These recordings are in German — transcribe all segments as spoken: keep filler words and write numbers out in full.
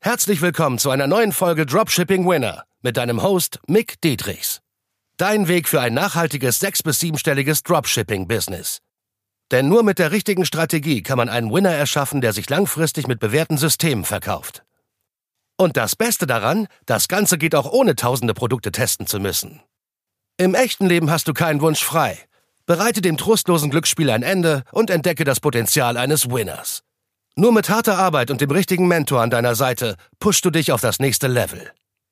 Herzlich willkommen zu einer neuen Folge Dropshipping Winner mit deinem Host Mick Dietrichs. Dein Weg für ein nachhaltiges sechs- bis siebenstelliges Dropshipping-Business. Denn nur mit der richtigen Strategie kann man einen Winner erschaffen, der sich langfristig mit bewährten Systemen verkauft. Und das Beste daran, das Ganze geht auch ohne tausende Produkte testen zu müssen. Im echten Leben hast du keinen Wunsch frei. Bereite dem trostlosen Glücksspiel ein Ende und entdecke das Potenzial eines Winners. Nur mit harter Arbeit und dem richtigen Mentor an deiner Seite pushst du dich auf das nächste Level.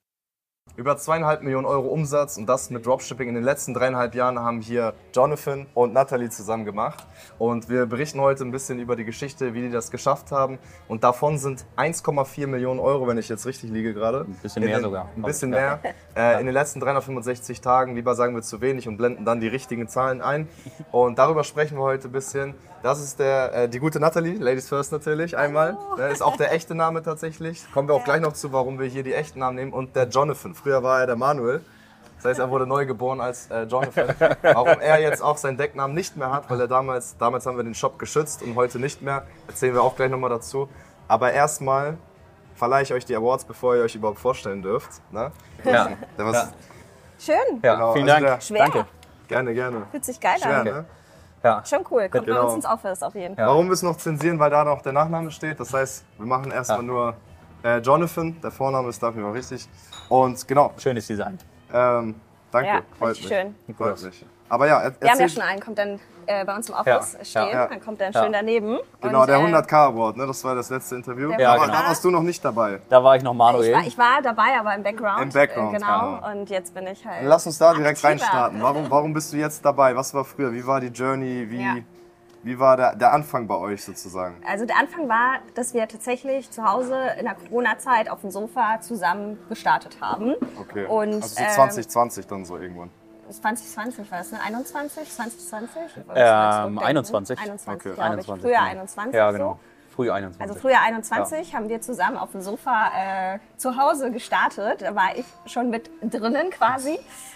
Über zweieinhalb Millionen Euro Umsatz und das mit Dropshipping in den letzten dreieinhalb Jahren haben hier Jonathan und Nathalie zusammen gemacht. Und wir berichten heute ein bisschen über die Geschichte, wie die das geschafft haben. Und davon sind eins Komma vier Millionen Euro, wenn ich jetzt richtig liege gerade. Ein bisschen mehr den, sogar. Ein bisschen mehr. Äh, in den letzten dreihundertfünfundsechzig Tagen, lieber sagen wir zu wenig und blenden dann die richtigen Zahlen ein. Und darüber sprechen wir heute ein bisschen. Das ist der, äh, die gute Nathalie, Ladies First natürlich einmal. Das ist auch der echte Name tatsächlich. Kommen wir auch gleich noch zu, warum wir hier die echten Namen nehmen. Und der Jonathan. Früher war er der Manuel. Das heißt, er wurde neu geboren als äh, Jonathan. Warum er jetzt auch seinen Decknamen nicht mehr hat, weil er damals, damals haben wir den Shop geschützt und heute nicht mehr. Erzählen wir auch gleich nochmal dazu. Aber erstmal verleihe ich euch die Awards, bevor ihr euch überhaupt vorstellen dürft. Ne? Ja. Was, Ja. Schön. Ja, Genau, vielen also Dank. der- Schwer. Danke. Gerne, gerne. Fühlt sich geil Schwer, an. ne? Ja. Schon cool. Kommt Genau. bei uns ins Office auf jeden Fall. Ja. Warum wir es noch zensieren, weil da noch der Nachname steht. Das heißt, wir machen erstmal Ja. nur äh, Jonathan. Der Vorname ist dafür auch richtig. Und genau, Schönes Design. ähm, danke. Ja, freut richtig mich. schön. Freut mich. Aber ja, er, Wir haben ja erzähl- schon einen, kommt dann äh, bei uns im Office Ja, stehen, ja. dann kommt dann Ja. schön daneben. Genau, und, der äh, hundert K Award, ne? Das war das letzte Interview. Der Ja, Aber genau. da warst du noch nicht dabei. Da war ich noch Manuel. Ich war, ich war dabei, aber im Background. Im Background, Äh, genau. ja. Und jetzt bin ich halt. Lass uns da direkt aktiver. reinstarten. Warum, warum bist du jetzt dabei? Was war früher? Wie war die Journey? Wie, Ja. wie war der, der Anfang bei euch sozusagen? Also der Anfang war, dass wir tatsächlich zu Hause in der Corona-Zeit auf dem Sofa zusammen gestartet haben. Okay. Und, also so ähm, zwanzig zwanzig dann so irgendwann. zwanzig zwanzig war es, ne? einundzwanzig, zwanzig zwanzig? Ähm, einundzwanzig. einundzwanzig, Okay. glaube ich. einundzwanzig, Früher genau. einundzwanzig. Ja, so. genau. Früh einundzwanzig. Also früher einundzwanzig haben wir zusammen auf dem Sofa äh, zu Hause gestartet. Da war ich schon mit drinnen quasi.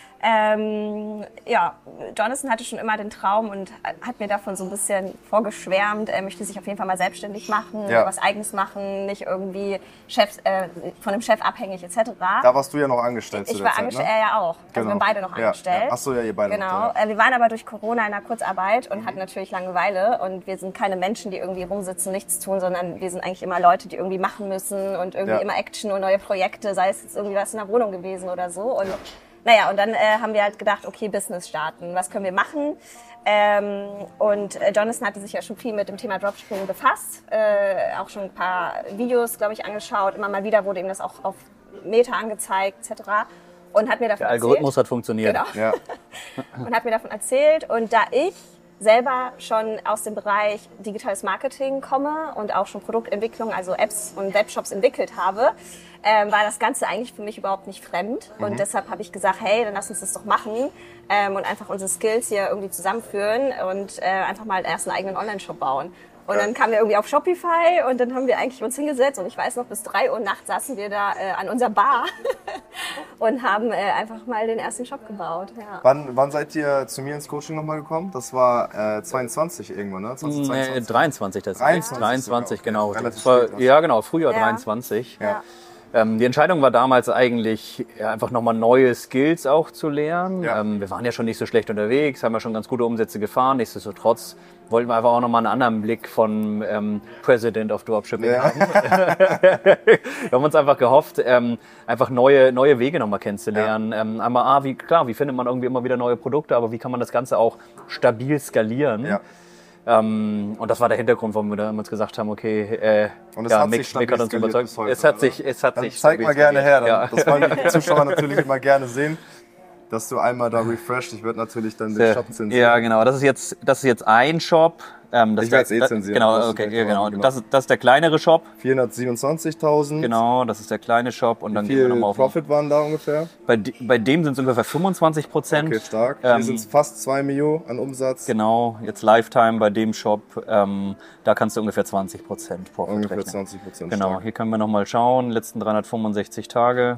Ähm, ja, Jonathan hatte schon immer den Traum und hat mir davon so ein bisschen vorgeschwärmt. Er möchte sich auf jeden Fall mal selbstständig machen, Ja. was Eigenes machen, nicht irgendwie Chef, äh, von einem Chef abhängig et cetera. Da warst du ja noch angestellt zu Ich der war Zeit, angestellt, ne? er ja auch. Also Genau. wir waren beide noch Ja, angestellt. ja. Ach so, ja, ihr beide Genau. noch, ja. Äh, Wir waren aber durch Corona in der Kurzarbeit und hatten natürlich Langeweile. Und wir sind keine Menschen, die irgendwie rumsitzen, nichts tun, sondern wir sind eigentlich immer Leute, die irgendwie machen müssen und irgendwie Ja. immer Action und neue Projekte, sei es jetzt irgendwie was in der Wohnung gewesen oder so. Und naja, und dann äh, haben wir halt gedacht, okay, Business starten. Was können wir machen? Ähm, und äh, Jonathan hatte sich ja schon viel mit dem Thema Dropshipping befasst. Äh, auch schon ein paar Videos, glaube ich, angeschaut. Immer mal wieder wurde ihm das auch auf Meta angezeigt, et cetera. Und hat mir davon Der Algorithmus erzählt. hat funktioniert. Genau. Ja. Und hat mir davon erzählt. Und da ich selber schon aus dem Bereich digitales Marketing komme und auch schon Produktentwicklung, also Apps und Webshops entwickelt habe, ähm, war das Ganze eigentlich für mich überhaupt nicht fremd. Mhm. Und deshalb habe ich gesagt, hey, dann lass uns das doch machen ähm, und einfach unsere Skills hier irgendwie zusammenführen und äh, einfach mal erst einen eigenen Online-Shop bauen. Und dann kamen wir irgendwie auf Shopify und dann haben wir eigentlich uns hingesetzt und ich weiß noch, bis drei Uhr nachts saßen wir da äh, an unserer Bar und haben äh, einfach mal den ersten Shop gebaut. Ja. Wann, wann seid ihr zu mir ins Coaching nochmal gekommen? Das war äh, zweiundzwanzig irgendwann, ne? Nee, zwanzig dreiundzwanzig das dreiundzwanzig dreiundzwanzig, sogar, genau. okay. Relativ Das war, spät, ne? ja, genau, Frühjahr Ja. dreiundzwanzig. Ja. Ähm, die Entscheidung war damals eigentlich, ja, einfach nochmal neue Skills auch zu lernen. Ja. Ähm, wir waren ja schon nicht so schlecht unterwegs, haben ja schon ganz gute Umsätze gefahren. Nichtsdestotrotz wollten wir einfach auch nochmal einen anderen Blick von ähm, President of Dropshipping Ja. haben. Wir haben uns einfach gehofft, ähm, einfach neue, neue Wege nochmal kennenzulernen. Ähm, einmal, ah, wie, klar, wie findet man irgendwie immer wieder neue Produkte, aber wie kann man das Ganze auch stabil skalieren? Ja. Ähm, und das war der Hintergrund, warum wir da uns gesagt haben, okay, äh, Und es ja, hat Mick, sich stabil Mick hat uns skaliert überzeugt. bis heute, es hat oder? sich, es hat Dann sich. zeig mal gerne her, dann, Ja. das wollen die Zuschauer natürlich immer gerne sehen, dass du einmal da refreshed. Ich würde natürlich dann den Shop zensieren. Ja, genau. Das ist jetzt, das ist jetzt ein Shop. Ähm, das Ich werd's ist- eh zensieren. Genau, Das ist okay, direkt ja, genau. dran, genau. Das, ist, das ist der kleinere Shop. vierhundertsiebenundzwanzigtausend. Genau, das ist der kleine Shop. Und dann Wie gehen wir viel nochmal auf. Profit waren da ungefähr? Bei, de- bei dem sind es ungefähr fünfundzwanzig Prozent. Okay, stark. Hier Ähm, sind es fast zwei Millionen an Umsatz. Genau, jetzt Lifetime bei dem Shop. Ähm, da kannst du ungefähr zwanzig Prozent Profit Ungefähr rechnen. zwanzig Prozent. Genau, stark. hier können wir nochmal schauen. Letzten dreihundertfünfundsechzig Tage.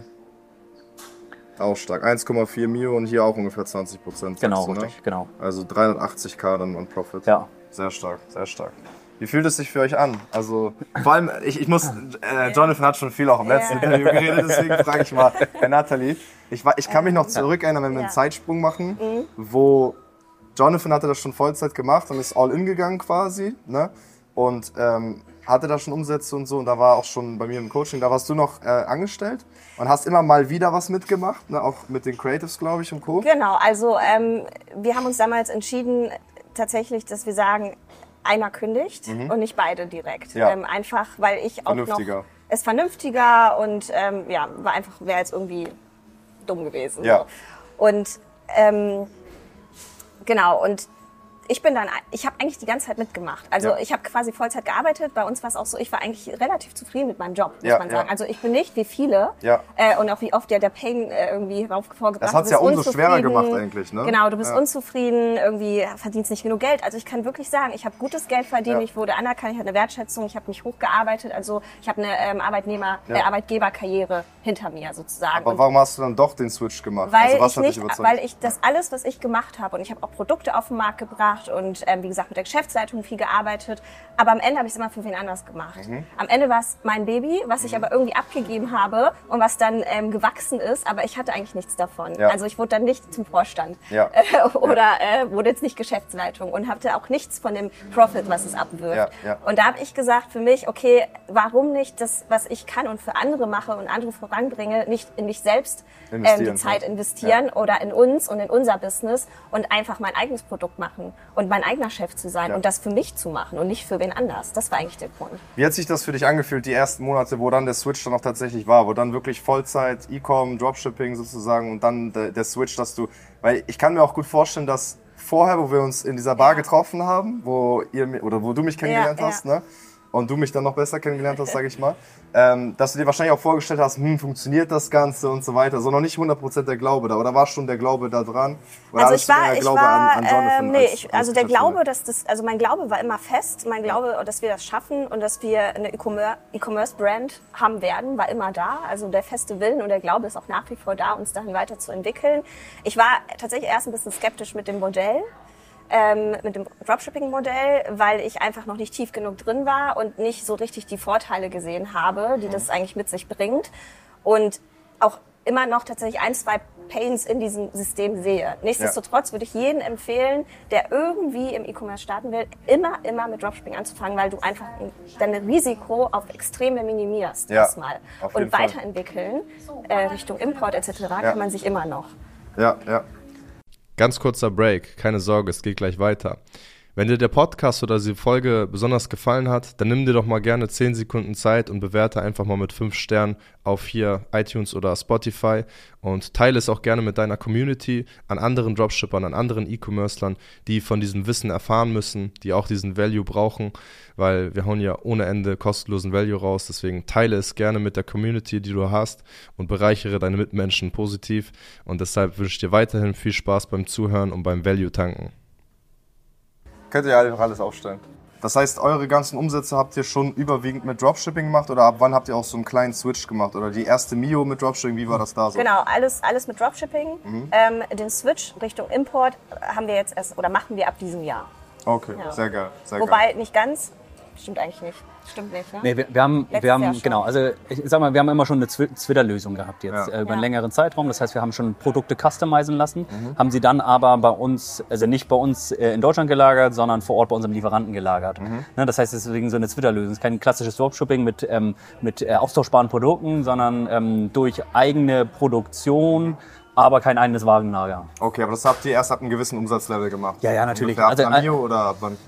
Auch stark. eins Komma vier Millionen, hier auch ungefähr zwanzig Prozent. Genau, sagst du, ne? richtig, genau. Also dreihundertachtzig K dann an Profit. Ja. Sehr stark, sehr stark. Wie fühlt es sich für euch an? Also vor allem, ich, ich muss, äh, Jonathan hat schon viel auch im letzten Interview geredet, deswegen frage ich mal, äh, Nathalie. Ich, ich kann mich noch zurückerinnern, wenn wir einen Zeitsprung machen, mhm. wo Jonathan hatte das schon Vollzeit gemacht und ist all in gegangen quasi, ne? Und ähm, hatte da schon Umsätze und so und da war auch schon bei mir im Coaching, da warst du noch äh, angestellt und hast immer mal wieder was mitgemacht, ne? Auch mit den Creatives, glaube ich, und Co. Genau, also ähm, wir haben uns damals entschieden, tatsächlich, dass wir sagen, einer kündigt mhm. und nicht beide direkt. Ja. Ähm, einfach, weil ich auch vernünftiger. noch... Es vernünftiger und ähm, ja, war einfach, wäre jetzt irgendwie dumm gewesen. Ja. So. Und ähm, genau, und ich bin dann, ich habe eigentlich die ganze Zeit mitgemacht. Also ja. ich habe quasi Vollzeit gearbeitet. Bei uns war es auch so, ich war eigentlich relativ zufrieden mit meinem Job, muss ja, man sagen. Ja. Also ich bin nicht wie viele ja. äh, und auch wie oft ja der Pain äh, irgendwie vorgebracht. Das hat es ja umso schwerer gemacht eigentlich, ne? Genau, du bist ja. unzufrieden, irgendwie verdienst nicht genug Geld. Also ich kann wirklich sagen, ich habe gutes Geld verdient, ja. ich wurde anerkannt, ich hatte eine Wertschätzung, ich habe mich hochgearbeitet. Also ich habe eine ähm, Arbeitnehmer, ja. äh, Arbeitgeberkarriere hinter mir sozusagen. Aber warum hast du dann doch den Switch gemacht? Weil also was ich hat nicht, dich überzeugt? weil ich das alles, was ich gemacht habe, und ich habe auch Produkte auf den Markt gebracht und ähm, wie gesagt mit der Geschäftsleitung viel gearbeitet, aber am Ende habe ich es immer für wen anders gemacht. Mhm. Am Ende war es mein Baby, was ich mhm. aber irgendwie abgegeben habe und was dann ähm, gewachsen ist, aber ich hatte eigentlich nichts davon. Ja. Also ich wurde dann nicht zum Vorstand ja. äh, oder ja. äh, wurde jetzt nicht Geschäftsleitung und hatte auch nichts von dem Profit, was es abwirft. Ja. Ja. Und da habe ich gesagt für mich, okay, warum nicht das, was ich kann und für andere mache und andere voranbringe, nicht in mich selbst ähm, die Zeit investieren ja. oder in uns und in unser Business und einfach mein eigenes Produkt machen und mein eigener Chef zu sein. Ja. Und das für mich zu machen und nicht für wen anders. Das war eigentlich der Grund. Wie hat sich das für dich angefühlt, die ersten Monate, wo dann der Switch dann auch tatsächlich war, wo dann wirklich Vollzeit, E-Com, Dropshipping sozusagen und dann der, der Switch, dass du, weil ich kann mir auch gut vorstellen, dass vorher, wo wir uns in dieser Bar ja. getroffen haben, wo ihr oder wo du mich kennengelernt ja, hast, ja. ne? Und du mich dann noch besser kennengelernt hast, sage ich mal, ähm, dass du dir wahrscheinlich auch vorgestellt hast, hm, funktioniert das Ganze und so weiter, so noch nicht hundert Prozent der Glaube da, oder war schon der Glaube da dran? Oder also ich war, ich Glaube war, an, an Jonathan ähm, nee, als, ich, als also der Glaube, dass das, also mein Glaube war immer fest, mein Glaube, dass wir das schaffen und dass wir eine E-Commerce-Brand haben werden, war immer da, also der feste Willen und der Glaube ist auch nach wie vor da, uns dahin weiterzuentwickeln. Ich war tatsächlich erst ein bisschen skeptisch mit dem Modell. Ähm, mit dem Dropshipping-Modell, weil ich einfach noch nicht tief genug drin war und nicht so richtig die Vorteile gesehen habe, die das eigentlich mit sich bringt und auch immer noch tatsächlich ein, zwei Pains in diesem System sehe. Nichtsdestotrotz würde ich jedem empfehlen, der irgendwie im E-Commerce starten will, immer, immer mit Dropshipping anzufangen, weil du einfach dein Risiko auf Extreme minimierst ja, erstmal. Und weiterentwickeln, äh, Richtung Import et cetera ja. kann man sich immer noch. Ja, ja. Ganz kurzer Break, keine Sorge, es geht gleich weiter. Wenn dir der Podcast oder die Folge besonders gefallen hat, dann nimm dir doch mal gerne zehn Sekunden Zeit und bewerte einfach mal mit fünf Sternen auf hier iTunes oder Spotify und teile es auch gerne mit deiner Community, an anderen Dropshippern, an anderen E-Commerclern, die von diesem Wissen erfahren müssen, die auch diesen Value brauchen, weil wir hauen ja ohne Ende kostenlosen Value raus, deswegen teile es gerne mit der Community, die du hast und bereichere deine Mitmenschen positiv und deshalb wünsche ich dir weiterhin viel Spaß beim Zuhören und beim Value-Tanken. Könnt ihr einfach alles aufstellen. Das heißt, eure ganzen Umsätze habt ihr schon überwiegend mit Dropshipping gemacht oder ab wann habt ihr auch so einen kleinen Switch gemacht? Oder die erste Mio mit Dropshipping, wie war das da so? Genau, alles, alles mit Dropshipping. Mhm. Ähm, den Switch Richtung Import haben wir jetzt erst oder machen wir ab diesem Jahr. Okay, ja. sehr geil. Sehr Wobei geil. nicht ganz, stimmt eigentlich nicht. Stimmt nicht, ne? Nee, wir, wir haben, wir haben genau, also ich sag mal, wir haben immer schon eine Twitter-Lösung gehabt jetzt ja. äh, über ja. einen längeren Zeitraum. Das heißt, wir haben schon Produkte customizen lassen, mhm. haben sie dann aber bei uns, also nicht bei uns äh, in Deutschland gelagert, sondern vor Ort bei unserem Lieferanten gelagert. Mhm. Ne, das heißt, deswegen so eine Twitter-Lösung. Es ist kein klassisches Dropshipping mit, ähm, mit äh, austauschbaren Produkten, sondern ähm, durch eigene Produktion, aber kein eigenes Warenlager. Okay, aber das habt ihr erst ab einem gewissen Umsatzlevel gemacht? Ja, ja, natürlich. Ungefähr ab Also, Mio oder ab wann?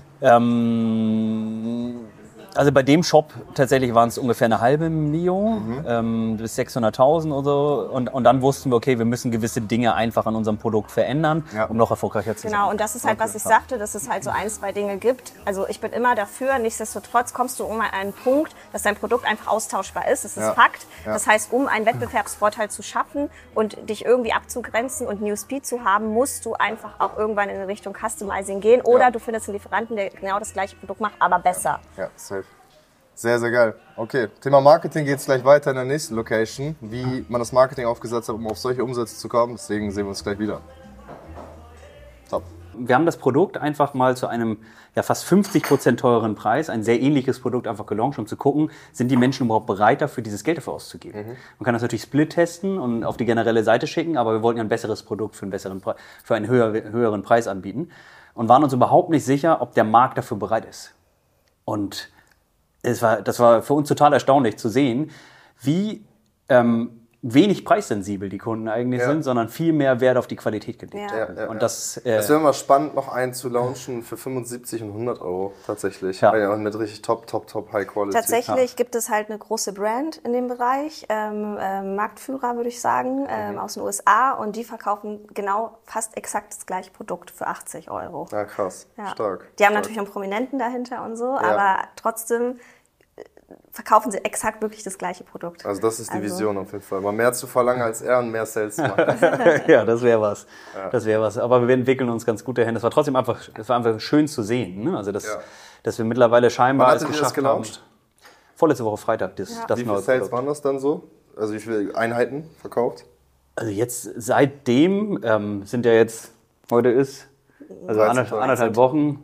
Ähm, Also bei dem Shop tatsächlich waren es ungefähr eine halbe Mio, mhm. ähm, bis sechshunderttausend oder so. Und, und dann wussten wir, okay, wir müssen gewisse Dinge einfach an unserem Produkt verändern, ja. um noch erfolgreicher zu sein. Genau, und das ist halt, was ich sagte, dass es halt so ein, zwei Dinge gibt. Also ich bin immer dafür, nichtsdestotrotz kommst du um einen Punkt, dass dein Produkt einfach austauschbar ist. Das ist ja. Fakt. Ja. Das heißt, um einen Wettbewerbsvorteil zu schaffen und dich irgendwie abzugrenzen und New Speed zu haben, musst du einfach auch irgendwann in Richtung Customizing gehen. Oder ja. du findest einen Lieferanten, der genau das gleiche Produkt macht, aber besser. Ja, safe. Sehr, sehr geil. Okay, Thema Marketing geht es gleich weiter in der nächsten Location, wie man das Marketing aufgesetzt hat, um auf solche Umsätze zu kommen. Deswegen sehen wir uns gleich wieder. Top. Wir haben das Produkt einfach mal zu einem ja, fast fünfzig Prozent teureren Preis, ein sehr ähnliches Produkt einfach gelauncht, um zu gucken, sind die Menschen überhaupt bereit dafür, dieses Geld dafür auszugeben. Mhm. Man kann das natürlich split testen und auf die generelle Seite schicken, aber wir wollten ja ein besseres Produkt für einen, besseren Pre- für einen höher, höheren Preis anbieten und waren uns überhaupt nicht sicher, ob der Markt dafür bereit ist. Und es war, das war für uns total erstaunlich zu sehen, wie ähm, wenig preissensibel die Kunden eigentlich ja. sind, sondern viel mehr Wert auf die Qualität gelegt. Ja. Ja, ja, und ja. das, äh, Es wäre mal spannend, noch einen zu launchen für fünfundsiebzig und hundert Euro tatsächlich. Ja. Ja, und mit richtig top, top, top High Quality. Tatsächlich gibt es halt eine große Brand in dem Bereich, ähm, ähm, Marktführer würde ich sagen, ähm, aus den U S A, und die verkaufen genau fast exakt das gleiche Produkt für achtzig Euro. Ja, krass. Ja. Stark. Die haben Stark. natürlich einen Prominenten dahinter und so, aber trotzdem verkaufen sie exakt wirklich das gleiche Produkt. Also das ist die Also- Vision auf jeden Fall. Mal mehr zu verlangen als er und mehr Sales zu machen. ja, das wäre was. Das wäre was. Aber wir entwickeln uns ganz gut dahin. Das war trotzdem einfach, das war einfach schön zu sehen. Ne? Also, dass, Ja. dass wir mittlerweile scheinbar Wann es hattet ihr das geschafft haben. gelauncht? Vorletzte Woche Freitag, das, Ja. das Wie neue viele Sales Produkt. waren das dann so? Also wie viele Einheiten verkauft? Also jetzt seitdem ähm, sind ja jetzt, heute ist, also dreizehn anderthalb, Tage. anderthalb Wochen,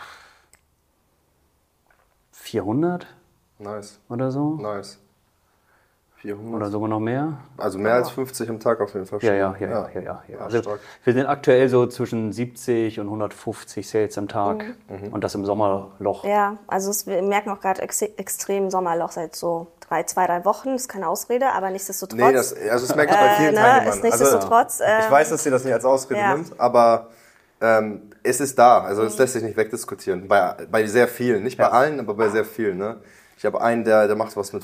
vierhundert Nice, oder so. nice. vierhundert. Oder sogar noch mehr. Also mehr als fünfzig am Tag auf jeden Fall schon. Ja, ja, ja, ja, ja, ja. ja. Ja, Also stark. wir sind aktuell so zwischen siebzig und hundertfünfzig Sales am Tag Mhm. und das im Sommerloch. Ja, also es, wir merken auch gerade ex extrem Sommerloch seit so drei, zwei, drei Wochen. Das ist keine Ausrede, aber nichtsdestotrotz. Nee, das, also das merke ich bei vielen ne, Teilnehmern. ist nichtsdestotrotz, also, ich ähm, weiß, dass ihr das nicht als Ausrede ja. nimmt, aber ähm, es ist da. Also es lässt sich nicht wegdiskutieren. Bei, bei sehr vielen. Nicht bei Ja. allen, aber bei sehr vielen. Ne? Ich habe einen, der, der macht was mit...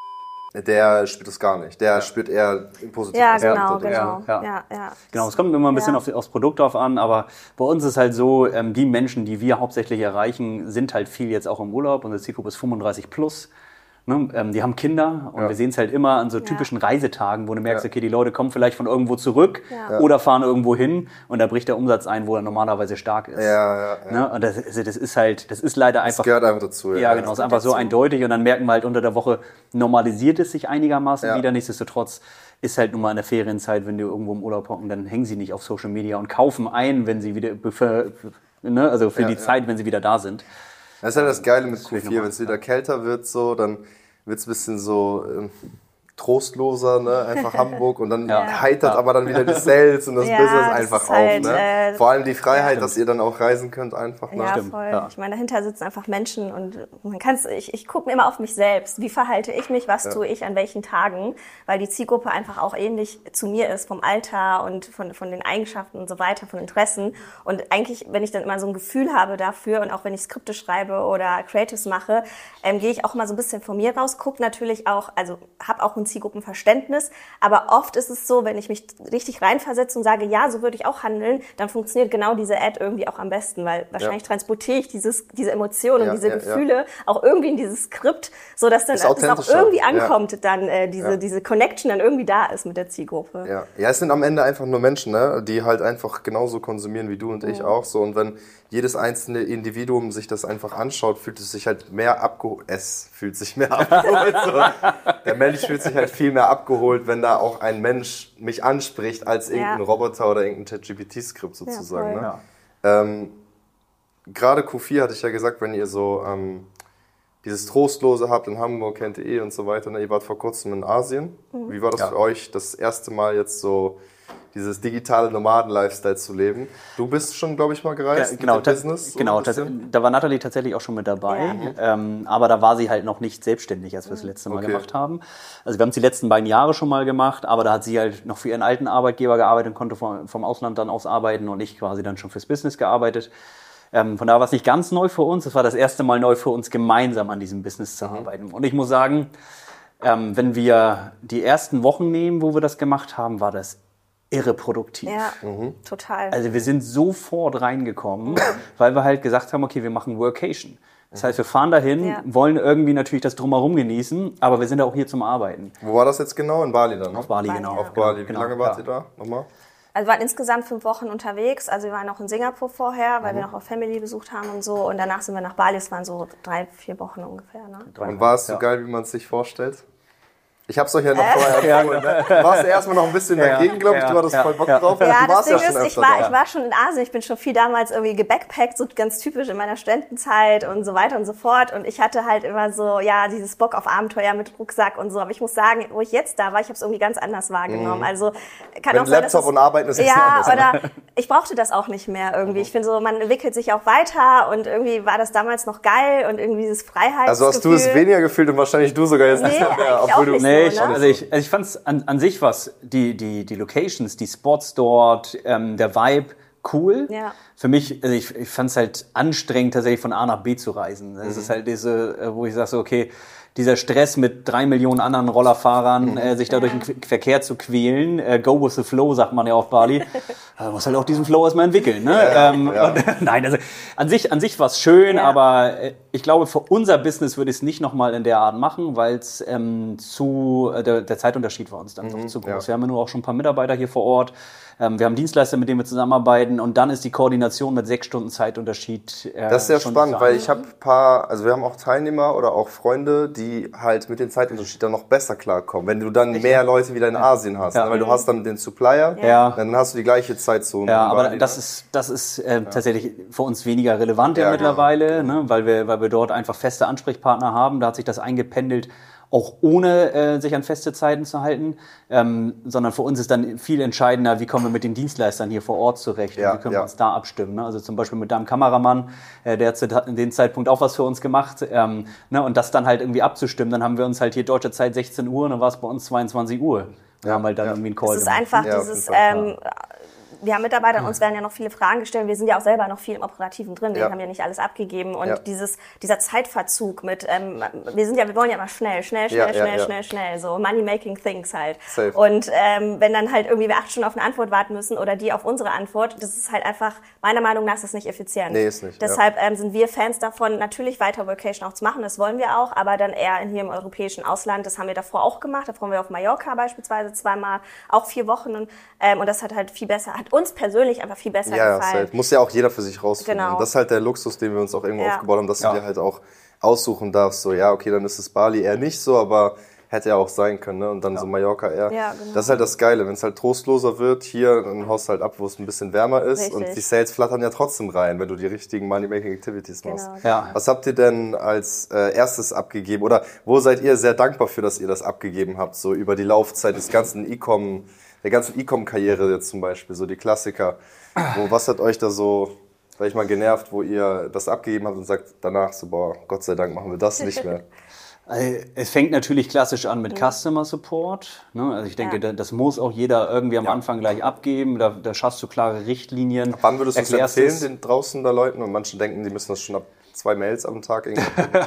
Der spürt es gar nicht. Der spürt eher positiv. Ja, Aspekte genau, drin. genau. Ja, Ja, ja. ja. Genau, es kommt immer ein bisschen Ja. auf, aufs Produkt drauf an, aber bei uns ist halt so, ähm, die Menschen, die wir hauptsächlich erreichen, sind halt viel jetzt auch im Urlaub. Unsere Zielgruppe ist fünfunddreißig plus. Ne? Ähm, die haben Kinder und Ja. wir sehen es halt immer an so typischen Reisetagen, wo du merkst, Ja. okay, die Leute kommen vielleicht von irgendwo zurück Ja. oder fahren irgendwo hin und da bricht der Umsatz ein, wo er normalerweise stark ist. Ja, ja, ja. Ne? Und das, also das ist halt, das ist leider Das einfach. gehört einfach dazu. Ja, genau, es ist einfach so dazu. eindeutig und dann merken wir halt unter der Woche, normalisiert es sich einigermaßen Ja. wieder. Nichtsdestotrotz ist halt nun mal in der Ferienzeit, wenn die irgendwo im Urlaub hocken, dann hängen sie nicht auf Social Media und kaufen ein, wenn sie wieder, für, ne, also für Ja, die ja. Zeit, wenn sie wieder da sind. Das ist halt das Geile mit Q will ich noch vier, mal wenn es wieder kälter wird, so, dann wird es ein bisschen so ähm, trostloser, ne? Einfach Hamburg und dann Ja. heitert Ja. aber dann wieder die Sales und das Ja, Business das einfach ist auf. halt, Ne? äh, Vor allem die Freiheit, dass ihr dann auch reisen könnt, einfach. Ne? Ja, Stimmt, voll. ja. Ich meine, dahinter sitzen einfach Menschen und man kann's, ich, ich gucke mir immer auf mich selbst. Wie verhalte ich mich? Was tue ich an welchen Tagen? Weil die Zielgruppe einfach auch ähnlich zu mir ist, vom Alter und von, von den Eigenschaften und so weiter, von Interessen. Und eigentlich, wenn ich dann immer so ein Gefühl habe dafür und auch wenn ich Skripte schreibe oder Creatives mache, ähm, gehe ich auch mal so ein bisschen von mir raus, gucke natürlich auch, also habe auch ein Zielgruppenverständnis. Aber oft ist es so, wenn ich mich richtig reinversetze und sage, ja, so würde ich auch handeln, dann funktioniert genau diese Ad irgendwie auch am besten, weil wahrscheinlich transportiere ich dieses, diese Emotionen Ja, und diese ja, ja. Gefühle auch irgendwie in dieses Skript, so dass dann Ist das auch authentischer. irgendwie Ja. ankommt, dann äh, diese, Ja. diese Connection dann irgendwie da ist mit der Zielgruppe. Ja. ja, es sind am Ende einfach nur Menschen, ne? Die halt einfach genauso konsumieren wie du und ich auch so. Und wenn jedes einzelne Individuum sich das einfach anschaut, fühlt es sich halt mehr abgeholt. Es fühlt sich mehr abgeholt. So. Der Mensch fühlt sich halt viel mehr abgeholt, wenn da auch ein Mensch mich anspricht, als irgendein Ja. Roboter oder irgendein ChatGPT-Skript sozusagen. voll. ne? Ja. Ähm, Gerade Q vier hatte ich ja gesagt, wenn ihr so ähm, dieses Trostlose habt in Hamburg, kennt ihr eh und so weiter. Ne? Ihr wart vor kurzem in Asien. Wie war das Ja. für euch, das erste Mal jetzt so dieses digitale Nomaden-Lifestyle zu leben? Du bist schon, glaube ich, mal gereist Ja, genau, mit dem ta- Business. So genau ein tats- bisschen? da war Nathalie tatsächlich auch schon mit dabei, ähm, aber da war sie halt noch nicht selbstständig, als wir das letzte Mal Okay. gemacht haben. Also wir haben es die letzten beiden Jahre schon mal gemacht, aber da hat sie halt noch für ihren alten Arbeitgeber gearbeitet und konnte vom, vom Ausland dann aus arbeiten und ich quasi dann schon fürs Business gearbeitet. Ähm, von daher war es nicht ganz neu für uns, es war das erste Mal neu für uns, gemeinsam an diesem Business zu arbeiten. Und ich muss sagen, ähm, wenn wir die ersten Wochen nehmen, wo wir das gemacht haben, war das irre produktiv. Ja, total. Also wir sind sofort reingekommen, weil wir halt gesagt haben, okay, wir machen Workation. Das heißt, wir fahren dahin, Ja. wollen irgendwie natürlich das Drumherum genießen, aber wir sind auch hier zum Arbeiten. Wo war das jetzt genau? In Bali dann? Ne? Auf Bali, Bali, genau. ja. Auf Bali. Wie Genau, lange wart ja. ihr da? Nochmal? Also wir waren insgesamt fünf Wochen unterwegs. Also wir waren auch in Singapur vorher, weil wir noch auch Family besucht haben und so. Und danach sind wir nach Bali. Es waren so drei, vier Wochen ungefähr. Ne? Und war es so Ja. geil, wie man es sich vorstellt? Ich hab's euch ja noch vorher empfohlen. Ne? Du warst ja erstmal noch ein bisschen Ja, dagegen, glaube ich. ja, Du hattest ja, voll Bock ja. drauf. Ja, du das warst Ding ja schon ist, öfter ich war, da. ich war schon in Asien, ich bin schon viel damals irgendwie gebackpackt, so ganz typisch in meiner Studentenzeit und so weiter und so fort. Und ich hatte halt immer so, ja, dieses Bock auf Abenteuer mit Rucksack und so. Aber ich muss sagen, wo ich jetzt da war, ich habe es irgendwie ganz anders wahrgenommen. Mhm. Also kann Mit auch sein, Laptop dass es, und Arbeiten ist ja, anders, ne? oder ich brauchte das auch nicht mehr irgendwie. Ich finde so, man entwickelt sich auch weiter und irgendwie war das damals noch geil und irgendwie dieses Freiheitsgefühl. Also hast du es weniger gefühlt und wahrscheinlich du sogar jetzt Nee, nicht mehr, eigentlich obwohl auch du... nicht. Nee, so, ich, ne? also ich, also ich fand es an, an sich was, die, die, die Locations, die Spots dort, ähm, der Vibe, cool. Ja. Für mich, also ich, ich fand es halt anstrengend, tatsächlich von A nach B zu reisen. Es Mhm. ist halt diese, äh, wo ich sage so, okay, dieser Stress mit drei Millionen anderen Rollerfahrern, äh, sich da durch den Qu- Verkehr zu quälen, äh, go with the flow, sagt man ja auf Bali. Man muss halt auch diesen Flow erstmal entwickeln. Ne? Ja, ähm, ja. Und, nein, also an sich, an sich war es schön, Ja. aber äh, ich glaube, für unser Business würde ich es nicht nochmal in der Art machen, weil es ähm, zu, äh, der, der Zeitunterschied war uns dann doch zu groß. ja. Wir haben ja nur auch schon ein paar Mitarbeiter hier vor Ort. Ähm, wir haben Dienstleister, mit denen wir zusammenarbeiten, und dann ist die Koordination mit sechs Stunden Zeitunterschied. Äh, Das ist sehr schon spannend, zu weil Ende. ich habe ein paar, also wir haben auch Teilnehmer oder auch Freunde, die halt mit dem Zeitunterschied dann noch besser klarkommen. Wenn du dann mehr Leute wieder in Asien hast, Ja. ne? Weil du hast dann den Supplier, Ja. dann hast du die gleiche Zeitzone. Ja, in aber Bali, das ne? ist, das ist äh, tatsächlich für uns weniger relevant ja, Ja, mittlerweile, ne, weil wir, weil wir dort einfach feste Ansprechpartner haben. Da hat sich das eingependelt, auch ohne äh, sich an feste Zeiten zu halten, ähm, sondern für uns ist dann viel entscheidender, wie kommen wir mit den Dienstleistern hier vor Ort zurecht, Ja, und wie können ja. wir uns da abstimmen. Ne? Also zum Beispiel mit deinem Kameramann, äh, der hat zu dem Zeitpunkt auch was für uns gemacht, ähm, ne, und das dann halt irgendwie abzustimmen. Dann haben wir uns halt hier deutsche Zeit sechzehn Uhr und dann war es bei uns zweiundzwanzig Uhr. Wir Ja, haben halt dann ja. irgendwie einen Call Es ist gemacht. einfach Ja, auf dieses, jeden Fall, ähm, wir haben Mitarbeiter, an uns werden ja noch viele Fragen gestellt. Wir sind ja auch selber noch viel im Operativen drin. Wir Ja. haben ja nicht alles abgegeben. Und Ja. dieses, dieser Zeitverzug mit, ähm, wir sind ja, wir wollen ja immer schnell, schnell, schnell, Ja, ja, schnell, ja. schnell, schnell. So money-making things halt. Safe. Und ähm, wenn dann halt irgendwie wir acht Stunden auf eine Antwort warten müssen oder die auf unsere Antwort, das ist halt einfach, meiner Meinung nach ist das nicht effizient. Nee, ist nicht, ja. Deshalb ähm, sind wir Fans davon, natürlich weiter Vacation auch zu machen. Das wollen wir auch, aber dann eher in hier im europäischen Ausland. Das haben wir davor auch gemacht. Davor waren wir auf Mallorca beispielsweise zweimal, auch vier Wochen. Und, ähm, und das hat halt viel besser, hat uns persönlich einfach viel besser Ja, ja, gefallen. safe. Muss ja auch jeder für sich rausfinden. Genau. Und das ist halt der Luxus, den wir uns auch irgendwo Ja. aufgebaut haben, dass Ja. du dir halt auch aussuchen darfst, so, ja, okay, dann ist es Bali eher nicht so, aber hätte ja auch sein können, ne? Und dann so Mallorca eher. Ja, genau. Das ist halt das Geile, wenn es halt trostloser wird, hier, dann haust du halt ab, wo es ein bisschen wärmer ist. Richtig. Und die Sales flattern ja trotzdem rein, wenn du die richtigen Money-Making-Activities machst. Genau. Ja. Was habt ihr denn als äh, erstes abgegeben? Oder wo seid ihr sehr dankbar für, dass ihr das abgegeben habt? So über die Laufzeit des ganzen E-Com, der ganzen E-Com-Karriere jetzt zum Beispiel, so die Klassiker. Wo, was hat euch da so, sag ich mal, genervt, wo ihr das abgegeben habt und sagt danach so, boah, Gott sei Dank machen wir das nicht mehr? Also, es fängt natürlich klassisch an mit Customer Support. Ne? Also ich denke, Ja. da- das muss auch jeder irgendwie am Anfang gleich abgeben. Da, da schaffst du klare Richtlinien. Wann würdest du es erklärst empfehlen, es. den draußen da Leuten? Und manche denken, die müssen das schon ab zwei Mails am Tag irgendwie.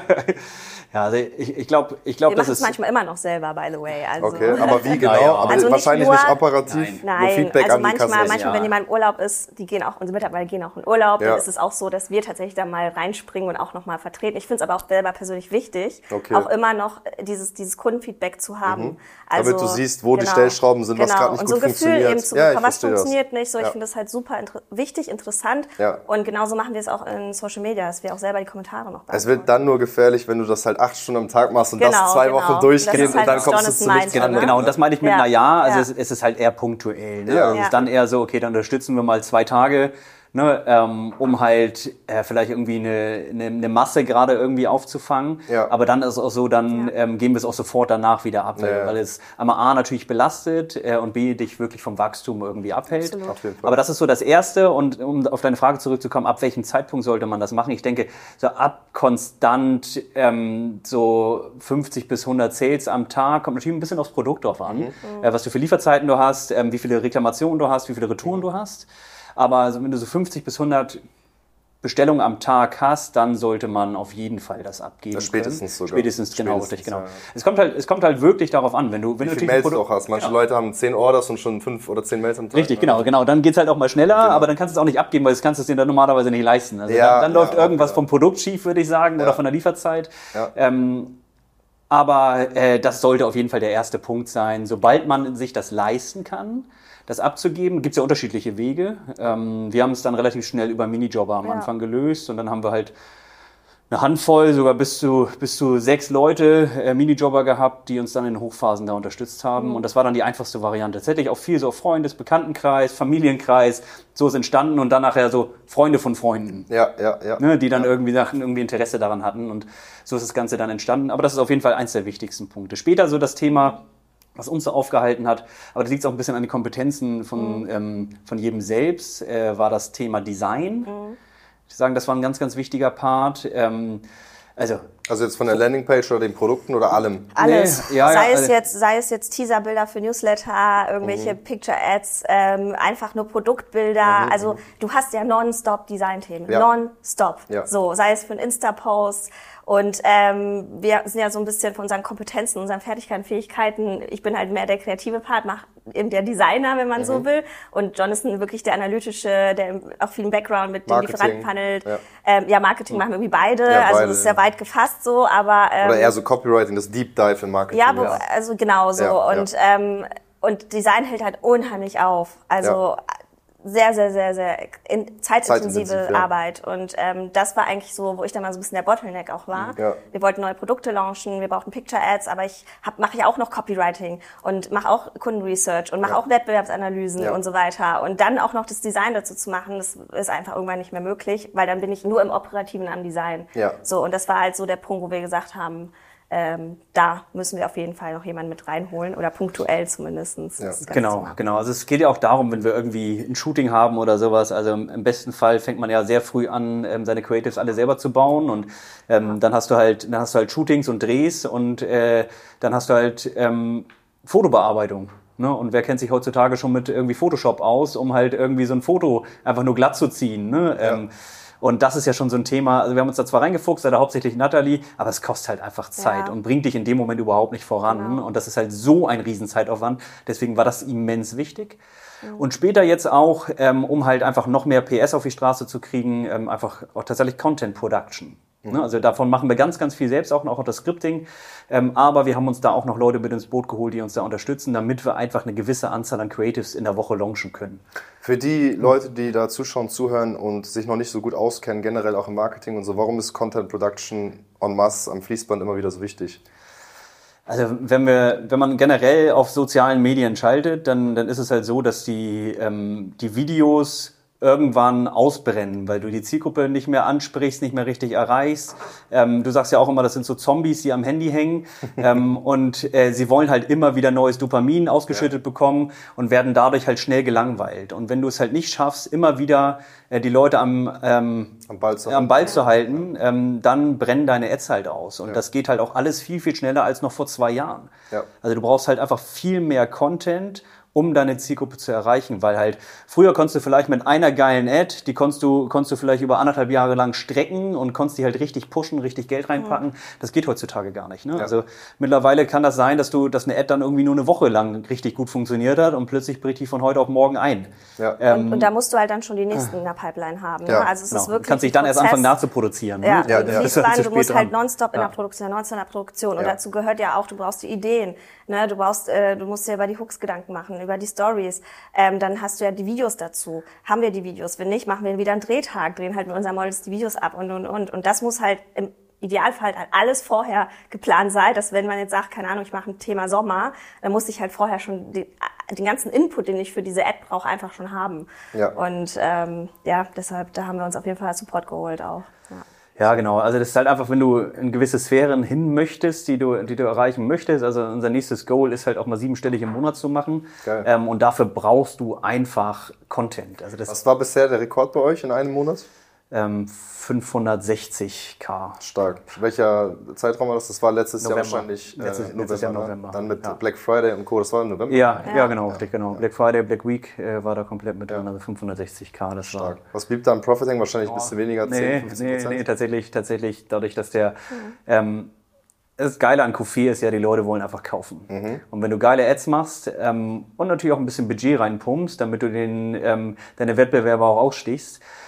Ja, also ich, ich glaube, ich glaub, Wir das machen es ist... manchmal immer noch selber, by the way. Also, Okay, aber wie genau? Naja, aber also nicht wahrscheinlich nur- nicht operativ, nur Nein, Feedback also an die manchmal, Kasse. manchmal, Ja. wenn jemand im Urlaub ist, die gehen auch, unsere Mitarbeiter gehen auch in Urlaub, Ja. dann ist es auch so, dass wir tatsächlich da mal reinspringen und auch nochmal vertreten. Ich finde es aber auch selber persönlich wichtig, Okay. auch immer noch dieses, dieses Kundenfeedback zu haben. Also, Damit du siehst, wo die Stellschrauben sind, was genau. grad nicht und gut so ein Gefühl funktioniert. eben zu Ja, ich bekommen, was verstehe das. funktioniert nicht. So, ich Ja. finde das halt super inter- wichtig, interessant. Ja. Und genauso machen wir es auch in Social Media, dass wir auch selber die Kommentare noch beantworten. Es wird dann nur gefährlich, wenn du das halt acht Stunden am Tag machst und das Genau, zwei genau. Wochen Das durchgehend ist und halt, dann was kommst du Jonathan zu nichts. meinte, Genau, ne? genau, und das meine ich mit Ja. na ja, also Ja. es, es ist halt eher punktuell. Ne? Ja. Also es ist dann eher so, okay, dann unterstützen wir mal zwei Tage, ne, ähm, um halt äh, vielleicht irgendwie eine, eine, eine Masse gerade irgendwie aufzufangen. Ja. Aber dann ist es auch so, dann ähm, geben wir es auch sofort danach wieder ab, weil, Ja, ja. weil es einmal A natürlich belastet äh, und B dich wirklich vom Wachstum irgendwie abhält. Absolut. Auf jeden Fall. Aber das ist so das Erste, und um auf deine Frage zurückzukommen, ab welchem Zeitpunkt sollte man das machen? Ich denke, so ab konstant ähm, so fünfzig bis hundert Sales am Tag, kommt natürlich ein bisschen aufs Produkt drauf an, Mhm. äh, was du für Lieferzeiten du hast, ähm, wie viele Reklamationen du hast, wie viele Retouren du hast. Aber also wenn du so fünfzig bis hundert Bestellungen am Tag hast, dann sollte man auf jeden Fall das abgeben. Ja, spätestens können. sogar. Spätestens, genau, Spätestens, richtig, genau. ja. Es kommt halt, es kommt halt wirklich darauf an, wenn du, wenn Wie du viele natürlich ein Mails du Produkt- auch hast. Manche Genau. Leute haben zehn Orders und schon fünf oder zehn Mails am Tag. Richtig, ne? genau, genau. Dann geht's halt auch mal schneller, aber dann kannst du es auch nicht abgeben, weil das kannst du dir dann normalerweise nicht leisten. Also Ja, dann, dann läuft ja, irgendwas ja. vom Produkt schief, würde ich sagen, Ja. oder von der Lieferzeit. Ja. Ähm, aber äh, das sollte auf jeden Fall der erste Punkt sein. Sobald man sich das leisten kann, das abzugeben, gibt's ja unterschiedliche Wege. Ähm, wir haben es dann relativ schnell über Minijobber am Ja. Anfang gelöst, und dann haben wir halt eine Handvoll, sogar bis zu, bis zu sechs Leute, äh, Minijobber gehabt, die uns dann in den Hochphasen da unterstützt haben. Mhm. Und das war dann die einfachste Variante. Tatsächlich auch viel so Freundes-, Bekanntenkreis, Familienkreis, so ist entstanden und dann nachher so Freunde von Freunden. Ja, ja, ja. Ne, die dann ja. irgendwie, irgendwie Interesse daran hatten und so ist das Ganze dann entstanden. Aber das ist auf jeden Fall eins der wichtigsten Punkte. Später so das Thema, was uns so aufgehalten hat, aber da liegt es auch ein bisschen an die Kompetenzen von, mhm. ähm, von jedem selbst, äh, war das Thema Design. Mhm. Ich würde sagen, das war ein ganz, ganz wichtiger Part. Ähm, also, also jetzt von der Landingpage oder den Produkten oder allem? Alles. Nee, ja, sei, ja, es jetzt, sei es jetzt Teaserbilder für Newsletter, irgendwelche mhm. Picture-Ads, ähm, einfach nur Produktbilder. Mhm. Also du hast ja nonstop Design-Themen. Ja. Nonstop. Ja. So, sei es für einen Insta-Post. Und ähm, wir sind ja so ein bisschen von unseren Kompetenzen, unseren Fertigkeiten, Fähigkeiten. Ich bin halt mehr der kreative Part, mach eben der Designer, wenn man mhm. so will. Und Jonathan wirklich der analytische, der auch viel im Background mit den Lieferanten handelt. Ja. Ähm, ja, Marketing mhm. machen wir irgendwie beide. Ja, also beide, das ist ja weit gefasst so, aber ähm, oder eher so Copywriting, das Deep Dive in Marketing. Ja, ja. also genau so. Ja, und ja. Ähm, und Design hält halt unheimlich auf. Also ja. sehr, sehr, sehr, sehr in, zeitintensive Zeitintensiv, ja. Arbeit. Und ähm, das war eigentlich so, wo ich dann mal so ein bisschen der Bottleneck auch war. Ja. Wir wollten neue Produkte launchen, wir brauchten Picture-Ads, aber ich mache ja auch noch Copywriting und mache auch Kundenresearch und mache ja. auch Wettbewerbsanalysen ja. und so weiter. Und dann auch noch das Design dazu zu machen, das ist einfach irgendwann nicht mehr möglich, weil dann bin ich nur im Operativen am Design. Ja. So, und das war halt so der Punkt, wo wir gesagt haben, Ähm, da müssen wir auf jeden Fall noch jemanden mit reinholen oder punktuell zumindestens. Ja. Genau, genau. Also es geht ja auch darum, wenn wir irgendwie ein Shooting haben oder sowas. Also im besten Fall fängt man ja sehr früh an, ähm, seine Creatives alle selber zu bauen und ähm, ja. dann hast du halt, dann hast du halt Shootings und Drehs und äh, dann hast du halt ähm, Fotobearbeitung. Ne? Und wer kennt sich heutzutage schon mit irgendwie Photoshop aus, um halt irgendwie so ein Foto einfach nur glatt zu ziehen? Ne? Ja. Ähm, Und das ist ja schon so ein Thema, also wir haben uns da zwar reingefuchst, da hauptsächlich Natalie, aber es kostet halt einfach Zeit ja. und bringt dich in dem Moment überhaupt nicht voran. Genau. Und das ist halt so ein Riesenzeitaufwand. Deswegen war das immens wichtig. Mhm. Und später jetzt auch, ähm, um halt einfach noch mehr P S auf die Straße zu kriegen, ähm, einfach auch tatsächlich Content Production. Mhm. Also davon machen wir ganz, ganz viel selbst, auch noch das Scripting. Ähm, aber wir haben uns da auch noch Leute mit ins Boot geholt, die uns da unterstützen, damit wir einfach eine gewisse Anzahl an Creatives in der Woche launchen können. Für die Leute, die da zuschauen, zuhören und sich noch nicht so gut auskennen, generell auch im Marketing und so, warum ist Content Production en masse am Fließband immer wieder so wichtig? Also wenn wir, wenn man generell auf sozialen Medien schaltet, dann, dann ist es halt so, dass die, ähm, die Videos irgendwann ausbrennen, weil du die Zielgruppe nicht mehr ansprichst, nicht mehr richtig erreichst. Ähm, du sagst ja auch immer, das sind so Zombies, die am Handy hängen ähm, und äh, sie wollen halt immer wieder neues Dopamin ausgeschüttet ja. bekommen und werden dadurch halt schnell gelangweilt. Und wenn du es halt nicht schaffst, immer wieder äh, die Leute am, ähm, am Ball zu, am Ball zu halten, ähm, dann brennen deine Ads halt aus. Und ja. das geht halt auch alles viel, viel schneller als noch vor zwei Jahren. Ja. Also du brauchst halt einfach viel mehr Content, um deine Zielgruppe zu erreichen, weil halt früher konntest du vielleicht mit einer geilen Ad, die konntest du, konntest du vielleicht über anderthalb Jahre lang strecken und konntest die halt richtig pushen, richtig Geld reinpacken. Das geht heutzutage gar nicht. Ne? Ja. Also mittlerweile kann das sein, dass du, dass eine Ad dann irgendwie nur eine Woche lang richtig gut funktioniert hat und plötzlich bricht die von heute auf morgen ein. Ja. Ähm, und, und da musst du halt dann schon die nächsten in der Pipeline haben. Ne? Ja. Also es genau. ist wirklich du kannst dich dann erst anfangen nachzuproduzieren. Ja, ne? ja, ja. ja. Du musst halt nonstop in ja. der Produktion, nonstop in der Produktion. Und ja. dazu gehört ja auch, du brauchst die Ideen. Ne? Du brauchst, äh, du musst dir über die Hooks Gedanken machen, über die Stories. Ähm, dann hast du ja die Videos dazu. Haben wir die Videos? Wenn nicht, machen wir wieder einen Drehtag, drehen halt mit unseren Models die Videos ab und, und, und. Und das muss halt im Idealfall halt alles vorher geplant sein, dass wenn man jetzt sagt, keine Ahnung, ich mache ein Thema Sommer, dann muss ich halt vorher schon die, den ganzen Input, den ich für diese Ad brauche, einfach schon haben. Ja. Und ähm, ja, deshalb, da haben wir uns auf jeden Fall Support geholt auch. Ja. Ja, genau. Also das ist halt einfach, wenn du in gewisse Sphären hin möchtest, die du, die du erreichen möchtest. Also unser nächstes Goal ist halt auch mal siebenstellig im Monat zu machen. Geil. Ähm, und dafür brauchst du einfach Content. Also das Was war bisher der Rekord bei euch in einem Monat? Ähm, fünfhundertsechzig K. Stark. Welcher Zeitraum war das? Das war letztes November. Jahr wahrscheinlich äh, letztes, November, letztes Jahr ne? November. Dann mit ja. Black Friday und Co. Das war im November? Ja, ja, ja genau. Ja. genau. Black Friday, Black Week äh, war da komplett mit drin, ja. also fünfhundertsechzig K. Das Stark. war. Was blieb da am Profiting? Wahrscheinlich ein oh. bisschen weniger, zehn, fünfzehn Prozent? Nee, nee, tatsächlich, tatsächlich dadurch, dass der... Mhm. Ähm, das Geile an Q vier ist ja, die Leute wollen einfach kaufen. Mhm. Und wenn du geile Ads machst ähm, und natürlich auch ein bisschen Budget reinpumpst, damit du den, ähm, deine Wettbewerber auch ausstichst,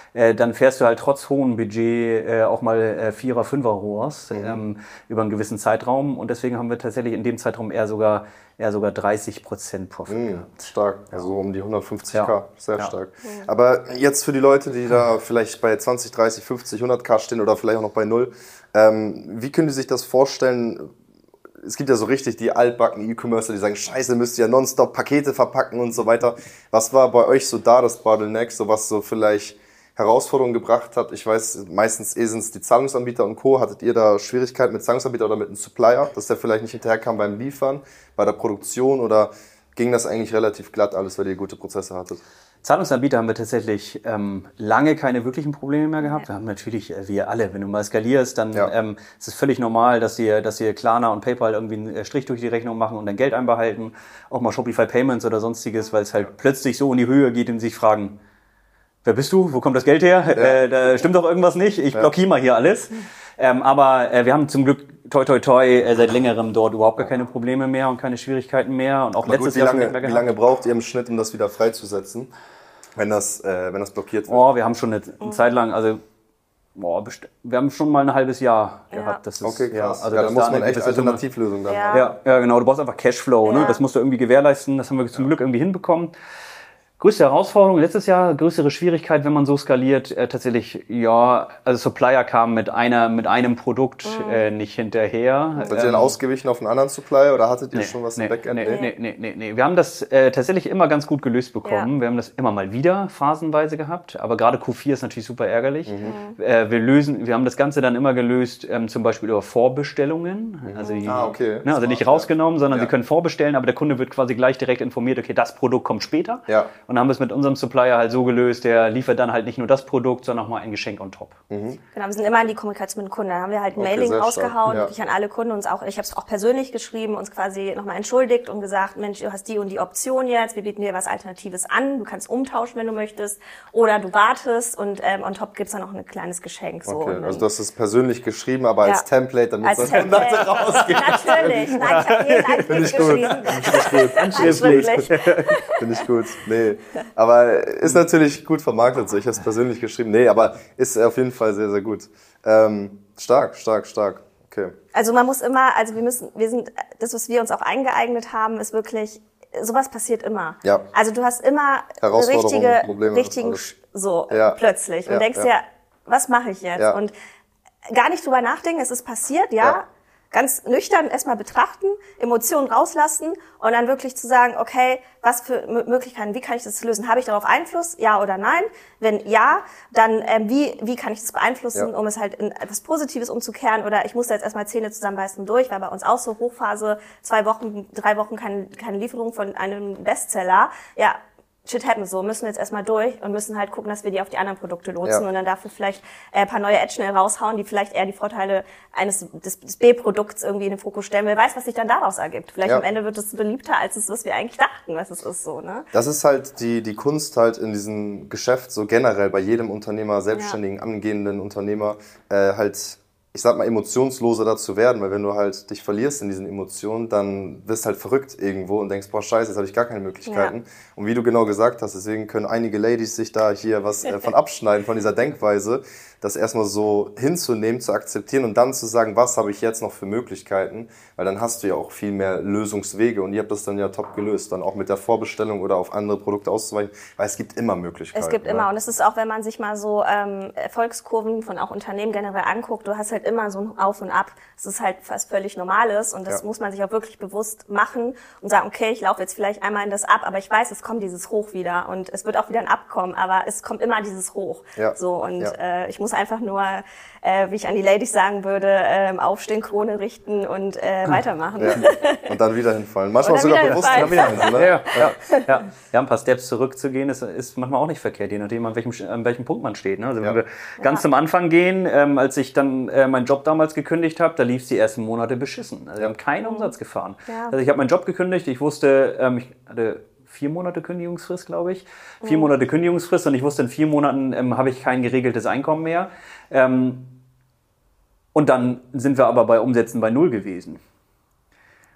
äh, dann fährst du halt trotz hohem Budget äh, auch mal äh, Vierer-, Fünfer-Rohrs mhm. ähm, über einen gewissen Zeitraum. Und deswegen haben wir tatsächlich in dem Zeitraum eher sogar, eher sogar dreißig Prozent Profit mhm, gehabt. Stark, also um die hundertfünfzig K, ja. sehr ja. stark. Mhm. Aber jetzt für die Leute, die da vielleicht bei zwanzig, dreißig, fünfzig, hundert K stehen oder vielleicht auch noch bei null, ähm, wie können die sich das vorstellen? Es gibt ja so richtig die altbacken E-Commercer, die sagen, scheiße, müsst ihr ja nonstop Pakete verpacken und so weiter. Was war bei euch so da das Bottleneck, so was so vielleicht Herausforderungen gebracht hat? Ich weiß, meistens eh sind es die Zahlungsanbieter und Co. Hattet ihr da Schwierigkeiten mit Zahlungsanbieter oder mit einem Supplier, dass der vielleicht nicht hinterherkam beim Liefern, bei der Produktion, oder ging das eigentlich relativ glatt alles, weil ihr gute Prozesse hattet? Zahlungsanbieter haben wir tatsächlich ähm, lange keine wirklichen Probleme mehr gehabt. Wir haben natürlich, äh, wir alle, wenn du mal skalierst, dann ja. ähm, ist es völlig normal, dass dir, dass dir Klarna und PayPal irgendwie einen Strich durch die Rechnung machen und dein Geld einbehalten. Auch mal Shopify Payments oder sonstiges, weil es halt plötzlich so in die Höhe geht und sich fragen, wer bist du? Wo kommt das Geld her? Ja. Äh, da stimmt doch irgendwas nicht. Ich blockiere mal hier alles. Ähm, aber äh, wir haben zum Glück toi toi toi äh, seit längerem dort überhaupt gar keine Probleme mehr und keine Schwierigkeiten mehr. Und auch aber letztes gut, wie Jahr lange, schon nicht mehr Wie lange braucht ihr im Schnitt, um das wieder freizusetzen, wenn das, äh, wenn das blockiert wird? Oh, wir haben schon eine, eine Zeit lang, also boah, best- wir haben schon mal ein halbes Jahr Ja. gehabt. Das ist, Okay, krass. Ja, also ja, da dass muss da man eine echt gewisse Summe- Alternativlösungen dann Ja. haben. Ja, ja, genau. Du brauchst einfach Cashflow, ne? Ja. Das musst du irgendwie gewährleisten. Das haben wir zum Glück irgendwie hinbekommen. Größte Herausforderung letztes Jahr, größere Schwierigkeit, wenn man so skaliert, äh, tatsächlich, ja, also Supplier kamen mit einer, mit einem Produkt Mhm. äh, nicht hinterher. Seid ihr dann ausgewichen auf einen anderen Supplier oder hattet ihr schon was im nee, Backend? Nee, nee, nee, nee, nee. Wir haben das äh, tatsächlich immer ganz gut gelöst bekommen. Ja. Wir haben das immer mal wieder phasenweise gehabt, aber gerade Q vier ist natürlich super ärgerlich. Mhm. Äh, wir lösen, wir haben das Ganze dann immer gelöst, ähm, zum Beispiel über Vorbestellungen. Also, die, Ah, okay. ne, also nicht Smart, rausgenommen, sondern ja. sie können vorbestellen, aber der Kunde wird quasi gleich direkt informiert, okay, das Produkt kommt später. Ja. Und dann haben wir es mit unserem Supplier halt so gelöst, der liefert dann halt nicht nur das Produkt, sondern auch mal ein Geschenk on top. Mhm. Genau, wir sind immer in die Kommunikation mit dem Kunden. Da haben wir halt ein Okay, Mailing sehr rausgehauen, stark, ja. wirklich an alle Kunden, uns auch, ich habe es auch persönlich geschrieben, uns quasi nochmal entschuldigt und gesagt, Mensch, du hast die und die Option jetzt, wir bieten dir was Alternatives an, du kannst umtauschen, wenn du möchtest, oder du wartest und ähm, on top gibt's dann noch ein kleines Geschenk. So. Okay, Und also du hast es persönlich geschrieben, aber als Ja. Template, damit als es Template. rausgeht. Natürlich, nein, ich habe jeden Einschrift geschrieben. Handschriftlich. Finde ich gut. Nee. Aber ist natürlich gut vermarktet so. Ich habe es persönlich geschrieben. Nee, aber ist auf jeden Fall sehr, sehr gut. Ähm, stark, stark, stark. Okay. Also man muss immer, also wir müssen, wir sind, das, was wir uns auch eingeeignet haben, ist wirklich, sowas passiert immer. Ja. Also du hast immer Herausforderungen, richtige, Probleme, richtigen, alles. Sch- so, Ja. plötzlich. Und Ja, denkst ja. dir, was mache ich jetzt? Ja. Und gar nicht drüber nachdenken, es ist passiert, ja. Ja. Ganz nüchtern erstmal betrachten, Emotionen rauslassen und dann wirklich zu sagen, okay, was für M- Möglichkeiten, wie kann ich das lösen? Habe ich darauf Einfluss, ja oder nein? Wenn ja, dann ähm, wie wie kann ich das beeinflussen, Ja. um es halt in etwas Positives umzukehren? Oder ich muss da jetzt erstmal Zähne zusammenbeißen durch, weil bei uns auch so Hochphase, zwei Wochen, drei Wochen keine, keine Lieferung von einem Bestseller. Ja, shit happens so, müssen wir jetzt erstmal durch und müssen halt gucken, dass wir die auf die anderen Produkte lotsen Ja. und dann dafür vielleicht äh, ein paar neue Ads schnell raushauen, die vielleicht eher die Vorteile eines des, des B-Produkts irgendwie in den Fokus stellen. Wer weiß, was sich dann daraus ergibt. Vielleicht Ja. am Ende wird es beliebter, als es, was wir eigentlich dachten, was es ist, so, ne? Das ist halt die, die Kunst halt in diesem Geschäft, so generell bei jedem Unternehmer, selbstständigen, angehenden Unternehmer, äh, halt, ich sag mal, emotionsloser dazu werden, weil wenn du halt dich verlierst in diesen Emotionen, dann wirst du halt verrückt irgendwo und denkst, boah, scheiße, jetzt habe ich gar keine Möglichkeiten. Ja. Und wie du genau gesagt hast, deswegen können einige Ladies sich da hier was äh, von abschneiden, von dieser Denkweise, das erstmal so hinzunehmen, zu akzeptieren und dann zu sagen, was habe ich jetzt noch für Möglichkeiten, weil dann hast du ja auch viel mehr Lösungswege und ihr habt das dann ja top gelöst, dann auch mit der Vorbestellung oder auf andere Produkte auszuweichen, weil es gibt immer Möglichkeiten. Es gibt ne? immer, und es ist auch, wenn man sich mal so ähm, Erfolgskurven von auch Unternehmen generell anguckt, du hast halt immer so ein Auf und Ab. Es ist halt was völlig Normales und das Ja. muss man sich auch wirklich bewusst machen und sagen, okay, ich laufe jetzt vielleicht einmal in das Ab, aber ich weiß, es kommt dieses Hoch wieder und es wird auch wieder ein Abkommen, aber es kommt immer dieses Hoch. Ja. So und Ja. äh, ich muss einfach nur, äh, wie ich an die Ladies sagen würde, äh, aufstehen, Krone richten und äh, weitermachen. Ja. Und dann wieder hinfallen. Manchmal Und dann sogar wieder bewusst hinfallen. hinfallen. Ne? Ja, ja, ja. Ja, ein paar Steps zurückzugehen, ist, ist manchmal auch nicht verkehrt, je nachdem, an welchem, an welchem Punkt man steht. Ne? Also wenn Ja. wir ganz zum Anfang gehen, ähm, als ich dann äh, meinen Job damals gekündigt habe, da lief es die ersten Monate beschissen. Also wir haben keinen Umsatz gefahren. Ja. Also ich habe meinen Job gekündigt, ich wusste, ähm, ich hatte vier Monate Kündigungsfrist, glaube ich. Vier Mhm. Monate Kündigungsfrist und ich wusste, in vier Monaten ähm, habe ich kein geregeltes Einkommen mehr. Ähm, und dann sind wir aber bei Umsätzen bei Null gewesen.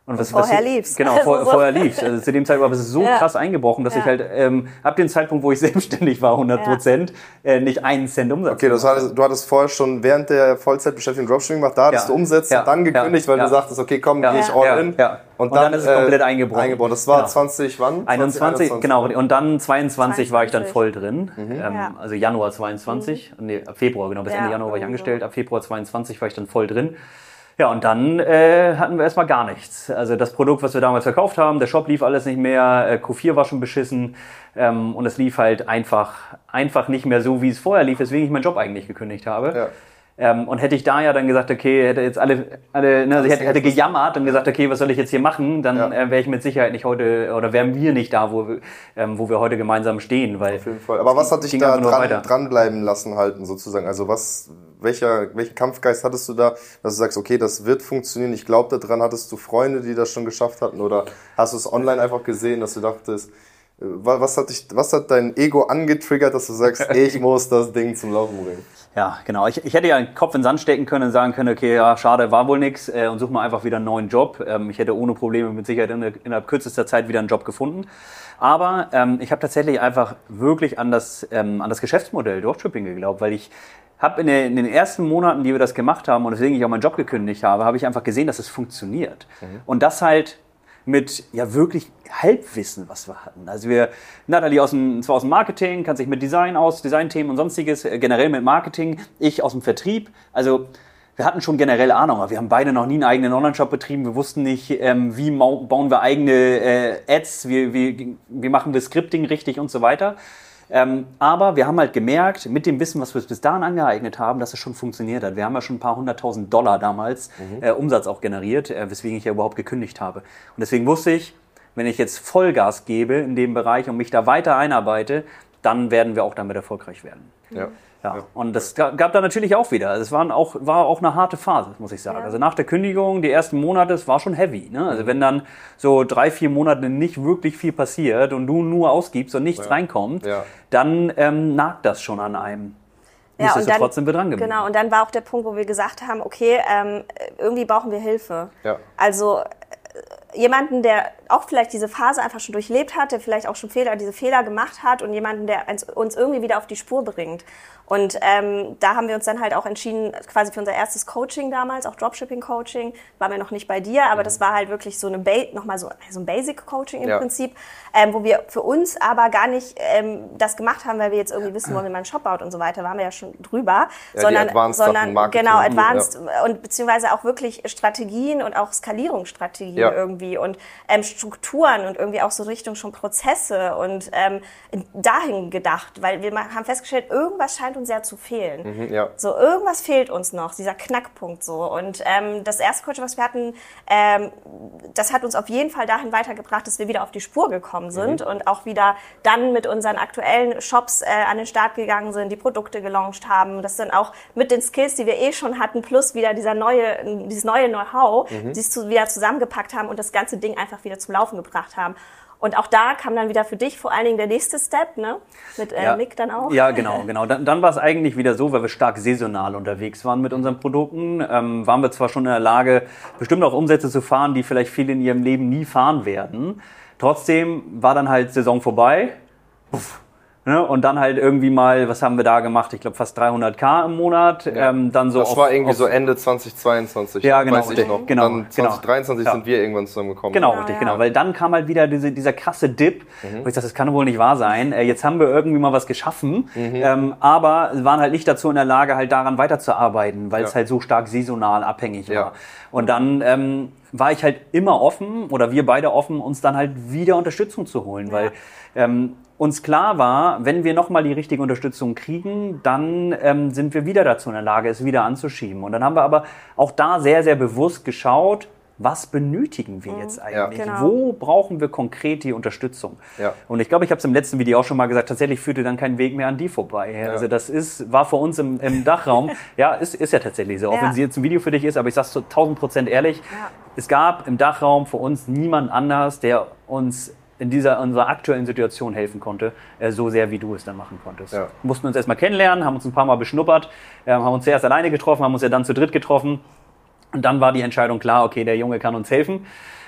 Und was, vorher was, lief's. Genau, Also vor, so. vorher lief's. Also zu dem Zeitpunkt war es so Ja. krass eingebrochen, dass Ja. ich halt ähm, ab dem Zeitpunkt, wo ich selbstständig war, hundert Prozent, äh, nicht einen Cent Umsatz Okay, das gemacht heißt, du hattest vorher schon während der Vollzeitbeschäftigung Dropshipping gemacht, da hattest Ja. du Umsätze Ja. dann gekündigt, Ja. weil Ja. du sagtest, okay, komm, Ja. gehe ich Ja. all Ja. in. Ja. Und dann ist es komplett eingebrochen. eingebrochen. Das war Genau. zwanzig wann? einundzwanzig, zwanzig genau. einundzwanzig. Und dann zweiundzwanzig war ich dann zweiundzwanzig. voll drin. Ähm, Ja. Also Januar zweiundzwanzig, nee, ab Februar, genau, bis Ja. Ende Januar war ich angestellt. Ab Februar zweiundzwanzig war ich dann voll drin. Ja, und dann äh, hatten wir erstmal gar nichts. Also das Produkt, was wir damals verkauft haben, der Shop lief alles nicht mehr, äh, Q vier war schon beschissen ähm, und es lief halt einfach, einfach nicht mehr so, wie es vorher lief, weswegen ich meinen Job eigentlich gekündigt habe. Ja. Ähm, und hätte ich da ja dann gesagt, okay, hätte jetzt alle, alle ne, also ich hätte, hätte gejammert und gesagt, okay, was soll ich jetzt hier machen, dann Ja. äh, wäre ich mit Sicherheit nicht heute, oder wären wir nicht da, wo wir, ähm, wo wir heute gemeinsam stehen. Weil Auf jeden Fall. Aber was hat dich ging da einfach nur dran, weiter. dranbleiben lassen halten, sozusagen? Also was, welcher, welchen Kampfgeist hattest du da, dass du sagst, okay, das wird funktionieren, ich glaube daran, hattest du Freunde, die das schon geschafft hatten, oder hast du es online einfach gesehen, dass du dachtest, äh, wa- was hat dich, was hat dein Ego angetriggert, dass du sagst, ich muss das Ding zum Laufen bringen? Ja, genau. Ich, ich hätte ja den Kopf in den Sand stecken können und sagen können, okay, ja, schade, war wohl nix äh, und such mal einfach wieder einen neuen Job. Ähm, ich hätte ohne Probleme mit Sicherheit in, innerhalb kürzester Zeit wieder einen Job gefunden. Aber ähm, ich habe tatsächlich einfach wirklich an das, ähm, an das Geschäftsmodell Dropshipping geglaubt, weil ich habe in, den- in den ersten Monaten, die wir das gemacht haben und deswegen ich auch meinen Job gekündigt habe, habe ich einfach gesehen, dass es funktioniert. Und das halt mit ja wirklich Halbwissen, was wir hatten. Also wir, Nathalie aus dem, zwar aus dem Marketing, kann sich mit Design aus, Designthemen und sonstiges, äh, generell mit Marketing, ich aus dem Vertrieb. Also wir hatten schon generell Ahnung, aber wir haben beide noch nie einen eigenen Online-Shop betrieben. Wir wussten nicht, ähm, wie mau- bauen wir eigene äh, Ads, wie, wie, wie machen wir Scripting richtig und so weiter. Ähm, aber wir haben halt gemerkt, mit dem Wissen, was wir bis dahin angeeignet haben, dass es schon funktioniert hat. Wir haben ja schon ein paar hunderttausend Dollar damals äh, Umsatz auch generiert, äh, weswegen ich ja überhaupt gekündigt habe. Und deswegen wusste ich, wenn ich jetzt Vollgas gebe in dem Bereich und mich da weiter einarbeite, dann werden wir auch damit erfolgreich werden. Ja. Ja, und das ga- gab da natürlich auch wieder. Es waren auch, war auch eine harte Phase, muss ich sagen. Ja. Also nach der Kündigung, die ersten Monate, es war schon heavy. Ne? Also wenn dann so drei, vier Monate nicht wirklich viel passiert und du nur ausgibst und nichts reinkommt, Ja. dann ähm, nagt das schon an einem. Ja, und dann, Nichtsdestotrotz sind wir dran geblieben. genau, und dann war auch der Punkt, wo wir gesagt haben, okay, ähm, irgendwie brauchen wir Hilfe. Ja. Also äh, jemanden, der auch vielleicht diese Phase einfach schon durchlebt hat, der vielleicht auch schon Fehler, diese Fehler gemacht hat und jemanden, der uns- uns irgendwie wieder auf die Spur bringt. Und ähm, da haben wir uns dann halt auch entschieden, quasi für unser erstes Coaching damals, auch Dropshipping-Coaching, waren wir noch nicht bei dir, aber das war halt wirklich so eine ba- nochmal so, so ein Basic-Coaching im Ja. Prinzip, ähm, wo wir für uns aber gar nicht ähm, das gemacht haben, weil wir jetzt irgendwie wissen wollen, wie man einen Shop baut und so weiter, waren wir ja schon drüber, die sondern, Advanced Sachen, sondern Marketing, genau, ja. Advanced und beziehungsweise auch wirklich Strategien und auch Skalierungsstrategien Ja. irgendwie und ähm, Strukturen und irgendwie auch so Richtung schon Prozesse und ähm, dahin gedacht, weil wir ma- haben festgestellt, irgendwas scheint uns ja zu fehlen. ja. So, irgendwas fehlt uns noch, dieser Knackpunkt so. Und ähm, das erste Coaching, was wir hatten, ähm, das hat uns auf jeden Fall dahin weitergebracht, dass wir wieder auf die Spur gekommen sind und auch wieder dann mit unseren aktuellen Shops äh, an den Start gegangen sind, die Produkte gelauncht haben, das dann auch mit den Skills, die wir eh schon hatten, plus wieder dieser neue, dieses neue Know-how, die es zu, wieder zusammengepackt haben und das ganze Ding einfach wieder zum Laufen gebracht haben. Und auch da kam dann wieder für dich vor allen Dingen der nächste Step, ne? Mit äh, Ja. Mick dann auch. Ja, genau, genau. Dann, dann war es eigentlich wieder so, weil wir stark saisonal unterwegs waren mit unseren Produkten, ähm, waren wir zwar schon in der Lage, bestimmt auch Umsätze zu fahren, die vielleicht viele in ihrem Leben nie fahren werden. Trotzdem war dann halt Saison vorbei. Puff. Ne? Und dann halt irgendwie mal, was haben wir da gemacht? Ich glaube fast dreihunderttausend im Monat. Ähm, dann so Das auf, war irgendwie auf, so Ende zweitausendzweiundzwanzig, Ja, genau, weiß ich richtig. noch. Genau, Dann genau. zwanzig dreiundzwanzig Ja. sind wir irgendwann zusammengekommen. Genau, Ja, richtig, ja. genau. Weil dann kam halt wieder diese, dieser krasse Dip, Mhm. wo ich dachte, das kann wohl nicht wahr sein. Äh, jetzt haben wir irgendwie mal was geschaffen, Mhm. ähm, aber waren halt nicht dazu in der Lage, halt daran weiterzuarbeiten, weil es Ja. halt so stark saisonal abhängig war. Ja. Und dann ähm, war ich halt immer offen, oder wir beide offen, uns dann halt wieder Unterstützung zu holen, weil ähm, uns klar war, wenn wir nochmal die richtige Unterstützung kriegen, dann ähm, sind wir wieder dazu in der Lage, es wieder anzuschieben. Und dann haben wir aber auch da sehr, sehr bewusst geschaut, was benötigen wir jetzt eigentlich? genau. Wo brauchen wir konkret die Unterstützung? Ja. Und ich glaube, ich habe es im letzten Video auch schon mal gesagt, tatsächlich führte dann kein Weg mehr an die vorbei. Also das ist, war für uns im, im Dachraum, ja, ist, ist ja tatsächlich so, auch Ja. wenn sie jetzt ein Video für dich ist, aber ich sage es so tausend Prozent ehrlich, Ja. es gab im Dachraum für uns niemand anders, der uns in dieser unserer aktuellen Situation helfen konnte, äh, so sehr wie du es dann machen konntest. Ja. Wir mussten uns erstmal kennenlernen, haben uns ein paar Mal beschnuppert, äh, haben uns zuerst alleine getroffen, haben uns ja dann zu dritt getroffen und dann war die Entscheidung klar, okay, der Junge kann uns helfen.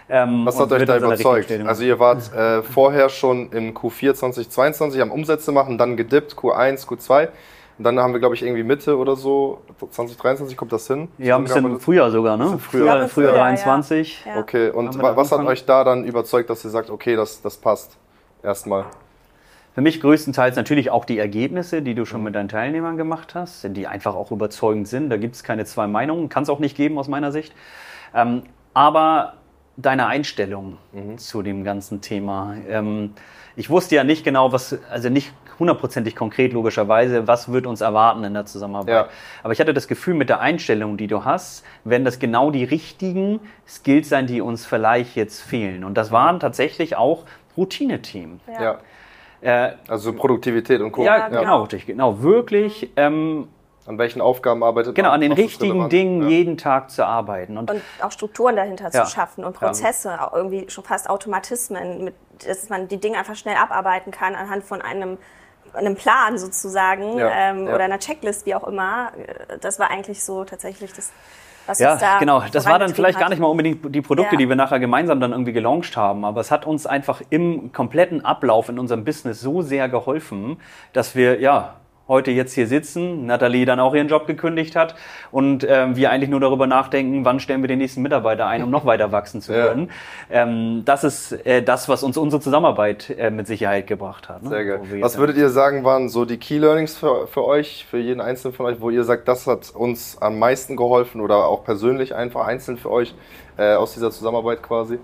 Ähm, Was hat euch da überzeugt? Also ihr wart äh, vorher schon im Q vier zweitausendzweiundzwanzig, haben Umsätze machen, dann gedippt, Q eins, Q zwei. Und dann haben wir, glaube ich, irgendwie Mitte oder so, zwanzig dreiundzwanzig kommt das hin? Ja, ein bisschen früher sogar, ne? Früher, früher, früher dreiundzwanzig. Ja. Okay, und wa- was hat euch da dann überzeugt, dass ihr sagt, okay, das, das passt erstmal? Für mich größtenteils natürlich auch die Ergebnisse, die du schon mit deinen Teilnehmern gemacht hast, die einfach auch überzeugend sind. Da gibt es keine zwei Meinungen, kann es auch nicht geben aus meiner Sicht. Ähm, aber deine Einstellung mhm. zu dem ganzen Thema. Ähm, ich wusste ja nicht genau, was, also nicht hundertprozentig konkret logischerweise, was wird uns erwarten in der Zusammenarbeit. Ja. Aber ich hatte das Gefühl, mit der Einstellung, die du hast, werden das genau die richtigen Skills sein, die uns vielleicht jetzt fehlen. Und das waren tatsächlich auch Routine-Themen. Ja. ja. Äh, also Produktivität und Co. Ja, ja. genau, genau, wirklich. Ähm, An welchen Aufgaben arbeitet Genau, man? an den richtigen Dingen ja. jeden Tag zu arbeiten. Und, und auch Strukturen dahinter ja. zu schaffen und Prozesse, ja. auch irgendwie schon fast Automatismen, mit, dass man die Dinge einfach schnell abarbeiten kann anhand von einem, einem Plan sozusagen ja. Ähm, ja. oder einer Checklist, wie auch immer. Das war eigentlich so tatsächlich das, was ja, uns da genau. Das war dann vielleicht hat. gar nicht mal unbedingt die Produkte, ja. die wir nachher gemeinsam dann irgendwie gelauncht haben, aber es hat uns einfach im kompletten Ablauf in unserem Business so sehr geholfen, dass wir, ja, heute jetzt hier sitzen, Nathalie dann auch ihren Job gekündigt hat und ähm, wir eigentlich nur darüber nachdenken, wann stellen wir den nächsten Mitarbeiter ein, um noch weiter wachsen zu können. Ja. Ähm, das ist äh, das, was uns unsere Zusammenarbeit äh, mit Sicherheit gebracht hat. Ne? Sehr geil. Was würdet ihr sagen, waren so die Key Learnings für, für euch, für jeden Einzelnen von euch, wo ihr sagt, das hat uns am meisten geholfen oder auch persönlich einfach einzeln für euch äh, aus dieser Zusammenarbeit quasi?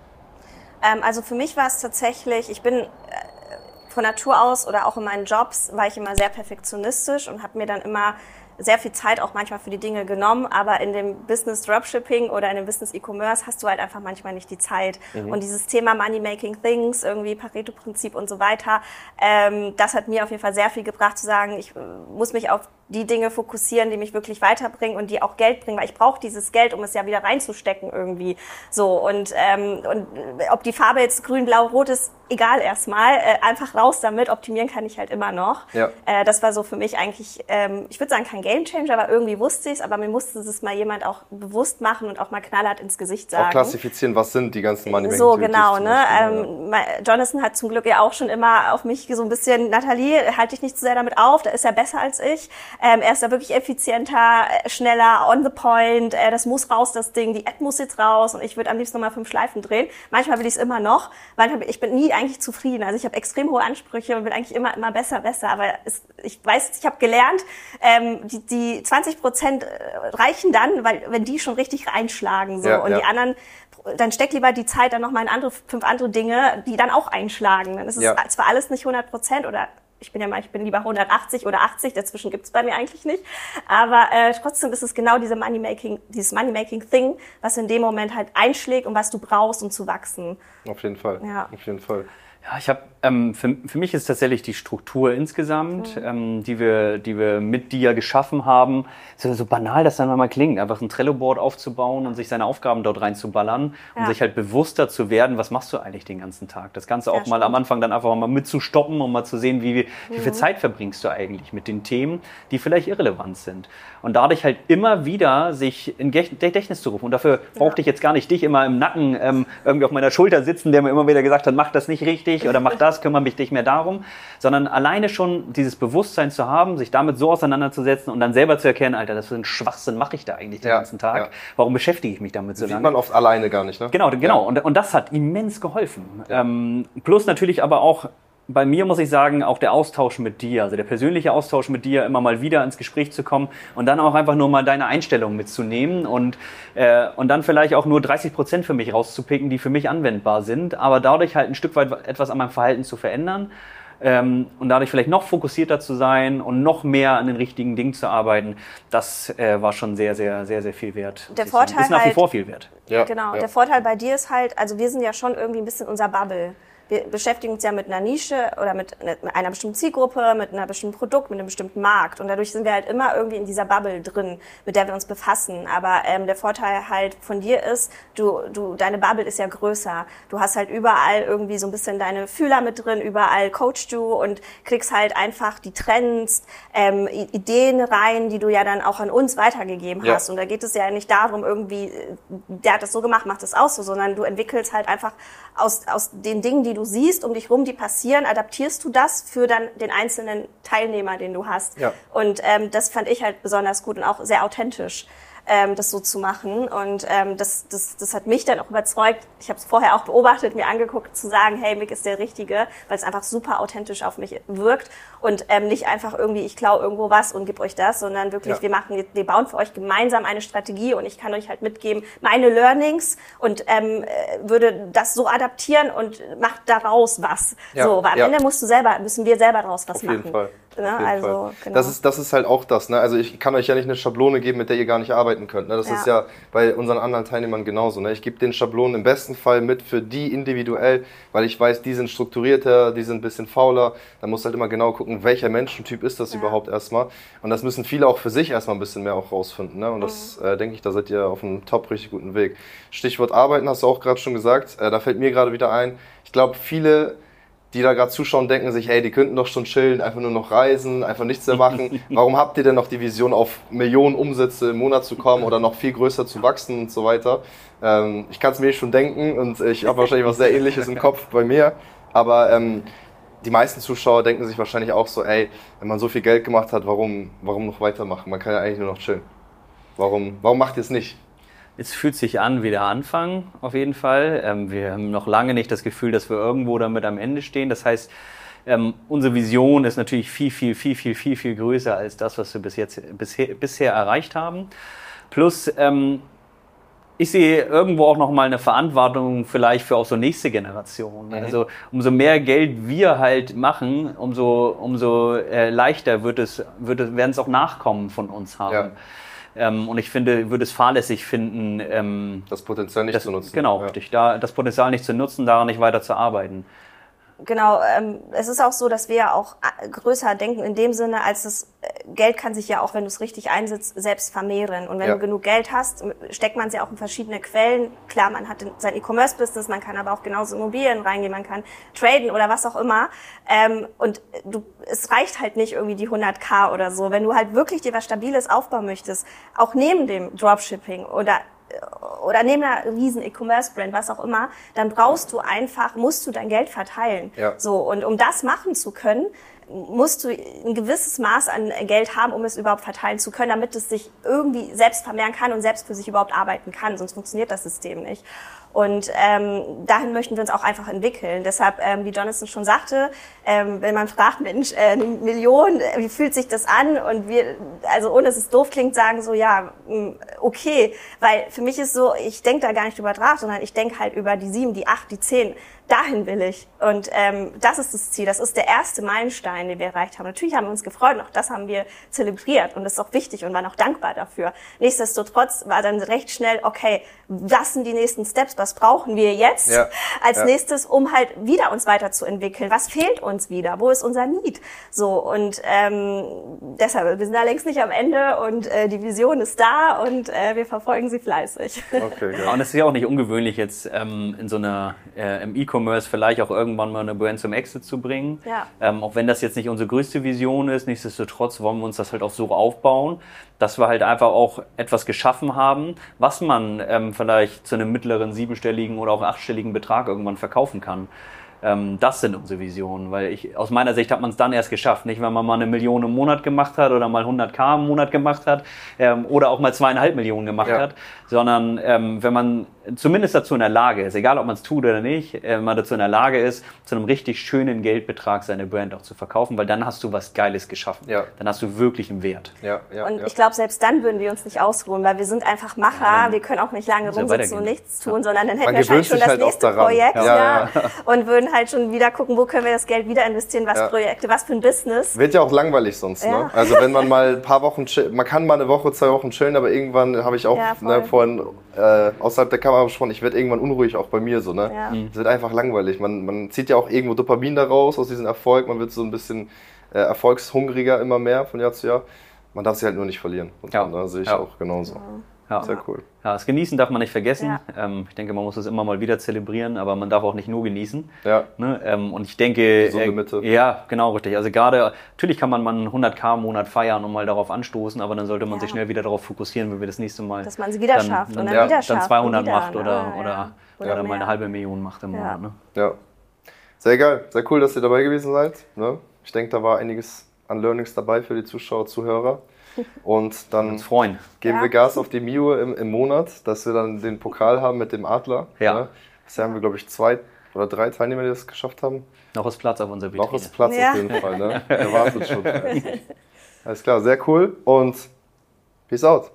Ähm, also für mich war es tatsächlich, ich bin... Äh, von Natur aus oder auch in meinen Jobs war ich immer sehr perfektionistisch und habe mir dann immer sehr viel Zeit auch manchmal für die Dinge genommen, aber in dem Business Dropshipping oder in dem Business E-Commerce hast du halt einfach manchmal nicht die Zeit. Mhm. Und dieses Thema Money Making Things, irgendwie Pareto-Prinzip und so weiter, ähm, das hat mir auf jeden Fall sehr viel gebracht, zu sagen, ich muss mich auf die Dinge fokussieren, die mich wirklich weiterbringen und die auch Geld bringen, weil ich brauche dieses Geld, um es ja wieder reinzustecken irgendwie. So und ähm, und ob die Farbe jetzt grün, blau, rot ist, egal erstmal, äh, einfach raus damit. Optimieren kann ich halt immer noch. Ja. Äh, das war so für mich eigentlich, ähm, ich würde sagen kein Gamechanger, aber irgendwie wusste ich es, aber mir musste es mal jemand auch bewusst machen und auch mal knallhart ins Gesicht sagen. Auch klassifizieren, was sind die ganzen Money Making So genau, ne? Beispiel, Ähm, ja. Jonathan hat zum Glück ja auch schon immer auf mich so ein bisschen, Nathalie, halte dich nicht zu sehr damit auf, da ist er besser als ich. Ähm, er ist da wirklich effizienter, schneller, on the point, äh, das muss raus, das Ding, die Ad muss jetzt raus und ich würde am liebsten nochmal fünf Schleifen drehen. Manchmal will ich es immer noch, weil ich bin nie eigentlich zufrieden. Also ich habe extrem hohe Ansprüche und will eigentlich immer immer besser, besser. Aber es, ich weiß, ich habe gelernt, ähm, die, die zwanzig Prozent reichen dann, weil wenn die schon richtig reinschlagen so ja, und ja. die anderen, dann steck lieber die Zeit dann nochmal in andere fünf andere Dinge, die dann auch einschlagen. Dann ist es ja. zwar alles nicht hundert Prozent oder ich bin ja mal, ich bin lieber hundertachtzig oder achtzig, dazwischen gibt's bei mir eigentlich nicht. Aber äh, trotzdem ist es genau diese Money-Making, dieses Money-Making-Thing, was in dem Moment halt einschlägt und was du brauchst, um zu wachsen. Auf jeden Fall, ja. auf jeden Fall. Ja, ich habe ähm, für, für mich ist tatsächlich die Struktur insgesamt, mhm. ähm, die wir, die wir mit dir geschaffen haben, so, so banal das dann mal klingt, einfach ein Trello-Board aufzubauen und sich seine Aufgaben dort reinzuballern, um ja. sich halt bewusster zu werden, was machst du eigentlich den ganzen Tag? Das Ganze auch ja, mal stimmt. am Anfang dann einfach mal mitzustoppen, um mal zu sehen, wie, wie, wie viel Zeit verbringst du eigentlich mit den Themen, die vielleicht irrelevant sind. Und dadurch halt immer wieder sich in Gedächtnis zu rufen. Und dafür ja. brauchte ich jetzt gar nicht dich immer im Nacken ähm, irgendwie auf meiner Schulter sitzen, der mir immer wieder gesagt hat, mach das nicht richtig oder mach das, kümmere mich nicht mehr darum, sondern alleine schon dieses Bewusstsein zu haben, sich damit so auseinanderzusetzen und dann selber zu erkennen, Alter, das für einen Schwachsinn mache ich da eigentlich den ja, ganzen Tag. Ja. Warum beschäftige ich mich damit so lange? Sieht man oft alleine gar nicht, ne? Genau, genau. Ja. Und, und das hat immens geholfen. Ja. Ähm, plus natürlich aber auch bei mir muss ich sagen, auch der Austausch mit dir, also der persönliche Austausch mit dir, immer mal wieder ins Gespräch zu kommen und dann auch einfach nur mal deine Einstellung mitzunehmen und, äh, und dann vielleicht auch nur dreißig Prozent für mich rauszupicken, die für mich anwendbar sind, aber dadurch halt ein Stück weit etwas an meinem Verhalten zu verändern ähm, und dadurch vielleicht noch fokussierter zu sein und noch mehr an den richtigen Dingen zu arbeiten, das äh, war schon sehr, sehr, sehr, sehr viel wert. Der Vorteil ist nach wie halt, vor viel wert. Ja, genau. Ja. Der Vorteil bei dir ist halt, also wir sind ja schon irgendwie ein bisschen unser Bubble. wir beschäftigen uns ja mit einer Nische oder mit einer bestimmten Zielgruppe, mit einem bestimmten Produkt, mit einem bestimmten Markt. Und dadurch sind wir halt immer irgendwie in dieser Bubble drin, mit der wir uns befassen. Aber ähm, der Vorteil halt von dir ist, du, du, deine Bubble ist ja größer. Du hast halt überall irgendwie so ein bisschen deine Fühler mit drin, überall coachst du und kriegst halt einfach die Trends, ähm, Ideen rein, die du ja dann auch an uns weitergegeben Ja. hast. Und da geht es ja nicht darum, irgendwie, der hat das so gemacht, macht das auch so, sondern du entwickelst halt einfach aus, aus den Dingen, die du siehst, um dich rum, die passieren, adaptierst du das für dann den einzelnen Teilnehmer, den du hast. Ja. Und ähm, das fand ich halt besonders gut und auch sehr authentisch, ähm, das so zu machen. Und ähm, das, das, das hat mich dann auch überzeugt. Ich habe es vorher auch beobachtet, mir angeguckt, zu sagen, hey, Mick ist der Richtige, weil es einfach super authentisch auf mich wirkt und ähm, nicht einfach irgendwie, ich klaue irgendwo was und gebe euch das, sondern wirklich, Ja. wir machen, wir bauen für euch gemeinsam eine Strategie und ich kann euch halt mitgeben meine Learnings und ähm, äh, würde das so adaptieren und macht daraus was. Ja. So, weil am Ja. Ende musst du selber, müssen wir selber daraus was Auf machen. jeden Fall. Ne? Auf jeden Also, Fall. genau. Das ist, das ist halt auch das, ne? Also ich kann euch ja nicht eine Schablone geben, mit der ihr gar nicht arbeiten könnt. Ne? Das Ja. ist ja bei unseren anderen Teilnehmern genauso. Ne? Ich gebe den Schablonen im besten Fall mit für die individuell, weil ich weiß, die sind strukturierter, die sind ein bisschen fauler. Da muss halt immer genau gucken, welcher Menschentyp ist das Ja. überhaupt erstmal. Und das müssen viele auch für sich erstmal ein bisschen mehr auch rausfinden. Ne? Und das Mhm. äh, denke ich, da seid ihr auf einem top richtig guten Weg. Stichwort Arbeiten hast du auch gerade schon gesagt. Äh, da fällt mir gerade wieder ein, ich glaube, viele, die da gerade zuschauen, denken sich, hey, die könnten doch schon chillen, einfach nur noch reisen, einfach nichts mehr machen. Warum habt ihr denn noch die Vision, auf Millionen Umsätze im Monat zu kommen oder noch viel größer zu wachsen und so weiter? Ähm, ich kann es mir schon denken und ich habe wahrscheinlich was sehr Ähnliches im Kopf bei mir. Aber ähm, die meisten Zuschauer denken sich wahrscheinlich auch so, ey, wenn man so viel Geld gemacht hat, warum, warum noch weitermachen? Man kann ja eigentlich nur noch chillen. Warum, warum macht ihr es nicht? Es fühlt sich an wie der Anfang, auf jeden Fall. Ähm, wir haben noch lange nicht das Gefühl, dass wir irgendwo damit am Ende stehen. Das heißt, ähm, unsere Vision ist natürlich viel, viel, viel, viel, viel, viel größer als das, was wir bis jetzt, bisher, bisher erreicht haben. Plus, ähm, ich sehe irgendwo auch nochmal eine Verantwortung vielleicht für auch so nächste Generationen. Mhm. Also umso mehr Geld wir halt machen, umso, umso äh, leichter wird es, wird es, werden es auch Nachkommen von uns haben. Ja. Ähm, und ich finde, würde es fahrlässig finden, ähm, Das Potenzial nicht das, zu nutzen. genau, Ja. richtig, da das Potenzial nicht zu nutzen, daran nicht weiter zu arbeiten. Genau, ähm, es ist auch so, dass wir ja auch äh, größer denken in dem Sinne, als das äh, Geld kann sich ja auch, wenn du es richtig einsetzt, selbst vermehren. Und wenn Ja. du genug Geld hast, steckt man es ja auch in verschiedene Quellen. Klar, man hat sein E-Commerce-Business, man kann aber auch genauso Immobilien reingehen, man kann traden oder was auch immer. Ähm, und du, es reicht halt nicht irgendwie die hunderttausend oder so. Wenn du halt wirklich dir was Stabiles aufbauen möchtest, auch neben dem Dropshipping oder oder neben einer riesen E-Commerce-Brand, was auch immer, dann brauchst du einfach, musst du dein Geld verteilen. Ja. So, und um das machen zu können, musst du ein gewisses Maß an Geld haben, um es überhaupt verteilen zu können, damit es sich irgendwie selbst vermehren kann und selbst für sich überhaupt arbeiten kann, sonst funktioniert das System nicht. Und ähm, dahin möchten wir uns auch einfach entwickeln. Deshalb, ähm, wie Jonathan schon sagte, ähm, wenn man fragt, Mensch, äh, eine Million, äh, wie fühlt sich das an? Und wir, also ohne dass es doof klingt, sagen so, ja, mh, okay. Weil für mich ist so, ich denke da gar nicht drüber drauf, sondern ich denke halt über die sieben, die acht, die zehn. Dahin will ich. Und ähm, das ist das Ziel. Das ist der erste Meilenstein, den wir erreicht haben. Natürlich haben wir uns gefreut und auch das haben wir zelebriert. Und das ist auch wichtig und waren auch dankbar dafür. Nichtsdestotrotz war dann recht schnell, okay, was sind die nächsten Steps? Was brauchen wir jetzt Ja. als Ja. nächstes, um halt wieder uns weiterzuentwickeln? Was fehlt uns wieder? Wo ist unser Need? So, und ähm, deshalb, wir sind da längst nicht am Ende und äh, die Vision ist da und äh, wir verfolgen sie fleißig. Okay, Ja, geil. und es ist ja auch nicht ungewöhnlich, jetzt ähm, in so einer äh, im E-Commerce vielleicht auch irgendwann mal eine Brand zum Exit zu bringen. Ja. Ähm, auch wenn das jetzt nicht unsere größte Vision ist, nichtsdestotrotz wollen wir uns das halt auch so aufbauen, dass wir halt einfach auch etwas geschaffen haben, was man ähm, vielleicht zu einem mittleren siebenstelligen oder auch achtstelligen Betrag irgendwann verkaufen kann. Ähm, das sind unsere Visionen, weil ich, aus meiner Sicht hat man es dann erst geschafft. Nicht, wenn man mal eine Million im Monat gemacht hat oder mal hunderttausend im Monat gemacht hat ähm, oder auch mal zweieinhalb Millionen gemacht Ja. hat, sondern ähm, wenn man zumindest dazu in der Lage ist, egal ob man es tut oder nicht, äh, wenn man dazu in der Lage ist, zu einem richtig schönen Geldbetrag seine Brand auch zu verkaufen, weil dann hast du was Geiles geschaffen. Ja. Dann hast du wirklich einen Wert. Ja, ja, Und ja. ich glaube, selbst dann würden wir uns nicht ausruhen, weil wir sind einfach Macher. Ja, dann wir können auch nicht lange muss ja rumsitzen und weitergehen. nichts tun, sondern dann hätten Man wir gewöhnt wahrscheinlich schon sich das halt auch nächste daran. Projekt. Ja, Ja, ja, Und würden halt schon wieder gucken, wo können wir das Geld wieder investieren, was Ja. Projekte, was für ein Business. Wird ja auch langweilig sonst, Ja. ne? Also wenn man mal ein paar Wochen chill, man kann mal eine Woche, zwei Wochen chillen, aber irgendwann habe ich auch Ja, voll. ne, vorhin äh, außerhalb der Kamera besprochen, ich werde irgendwann unruhig, auch bei mir so, ne? Ja. Es wird einfach langweilig. Man, man zieht ja auch irgendwo Dopamin da raus aus diesem Erfolg. Man wird so ein bisschen äh, erfolgshungriger immer mehr von Jahr zu Jahr. Man darf sie halt nur nicht verlieren. Und Ja. da sehe ich Ja. auch genauso. Ja. Sehr cool. Ja, das Genießen darf man nicht vergessen. Ja. Ähm, ich denke, man muss es immer mal wieder zelebrieren, aber man darf auch nicht nur genießen. Ja. Ne? Ähm, und ich denke, Gesunde Mitte. ja, genau, richtig. Also gerade, natürlich kann man mal einen hundert K im Monat feiern und mal darauf anstoßen, aber dann sollte man Ja. sich schnell wieder darauf fokussieren, wenn wir das nächste Mal Dass man sie wieder dann, schafft und dann, dann ja, wieder dann schafft. zweihundert und wieder, macht oder, ne? oder, Ja. oder, Oder mal eine mehr. halbe Million macht im Ja. Monat. Ne? Ja. Sehr geil. Sehr cool, dass ihr dabei gewesen seid. Ne? Ich denke, da war einiges an Learnings dabei für die Zuschauer, Zuhörer. Und dann Uns freuen. geben Ja. wir Gas auf die Mio im, im Monat, dass wir dann den Pokal haben mit dem Adler. Ja. Ne? Bisher haben wir, glaube ich, zwei oder drei Teilnehmer, die das geschafft haben. Noch ist Platz auf unserer Vitrine. Noch ist Platz Ja. auf jeden Fall. Ne? Der wartet schon. Alles klar, sehr cool und peace out.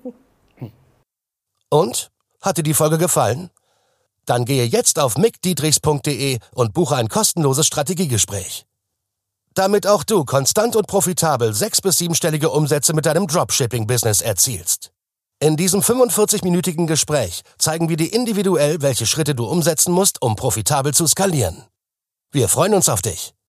Und? Hat dir die Folge gefallen? Dann gehe jetzt auf mick dietrichs punkt de und buche ein kostenloses Strategiegespräch. Damit auch du konstant und profitabel sechs- bis siebenstellige Umsätze mit deinem Dropshipping-Business erzielst. In diesem fünfundvierzig-minütigen Gespräch zeigen wir dir individuell, welche Schritte du umsetzen musst, um profitabel zu skalieren. Wir freuen uns auf dich.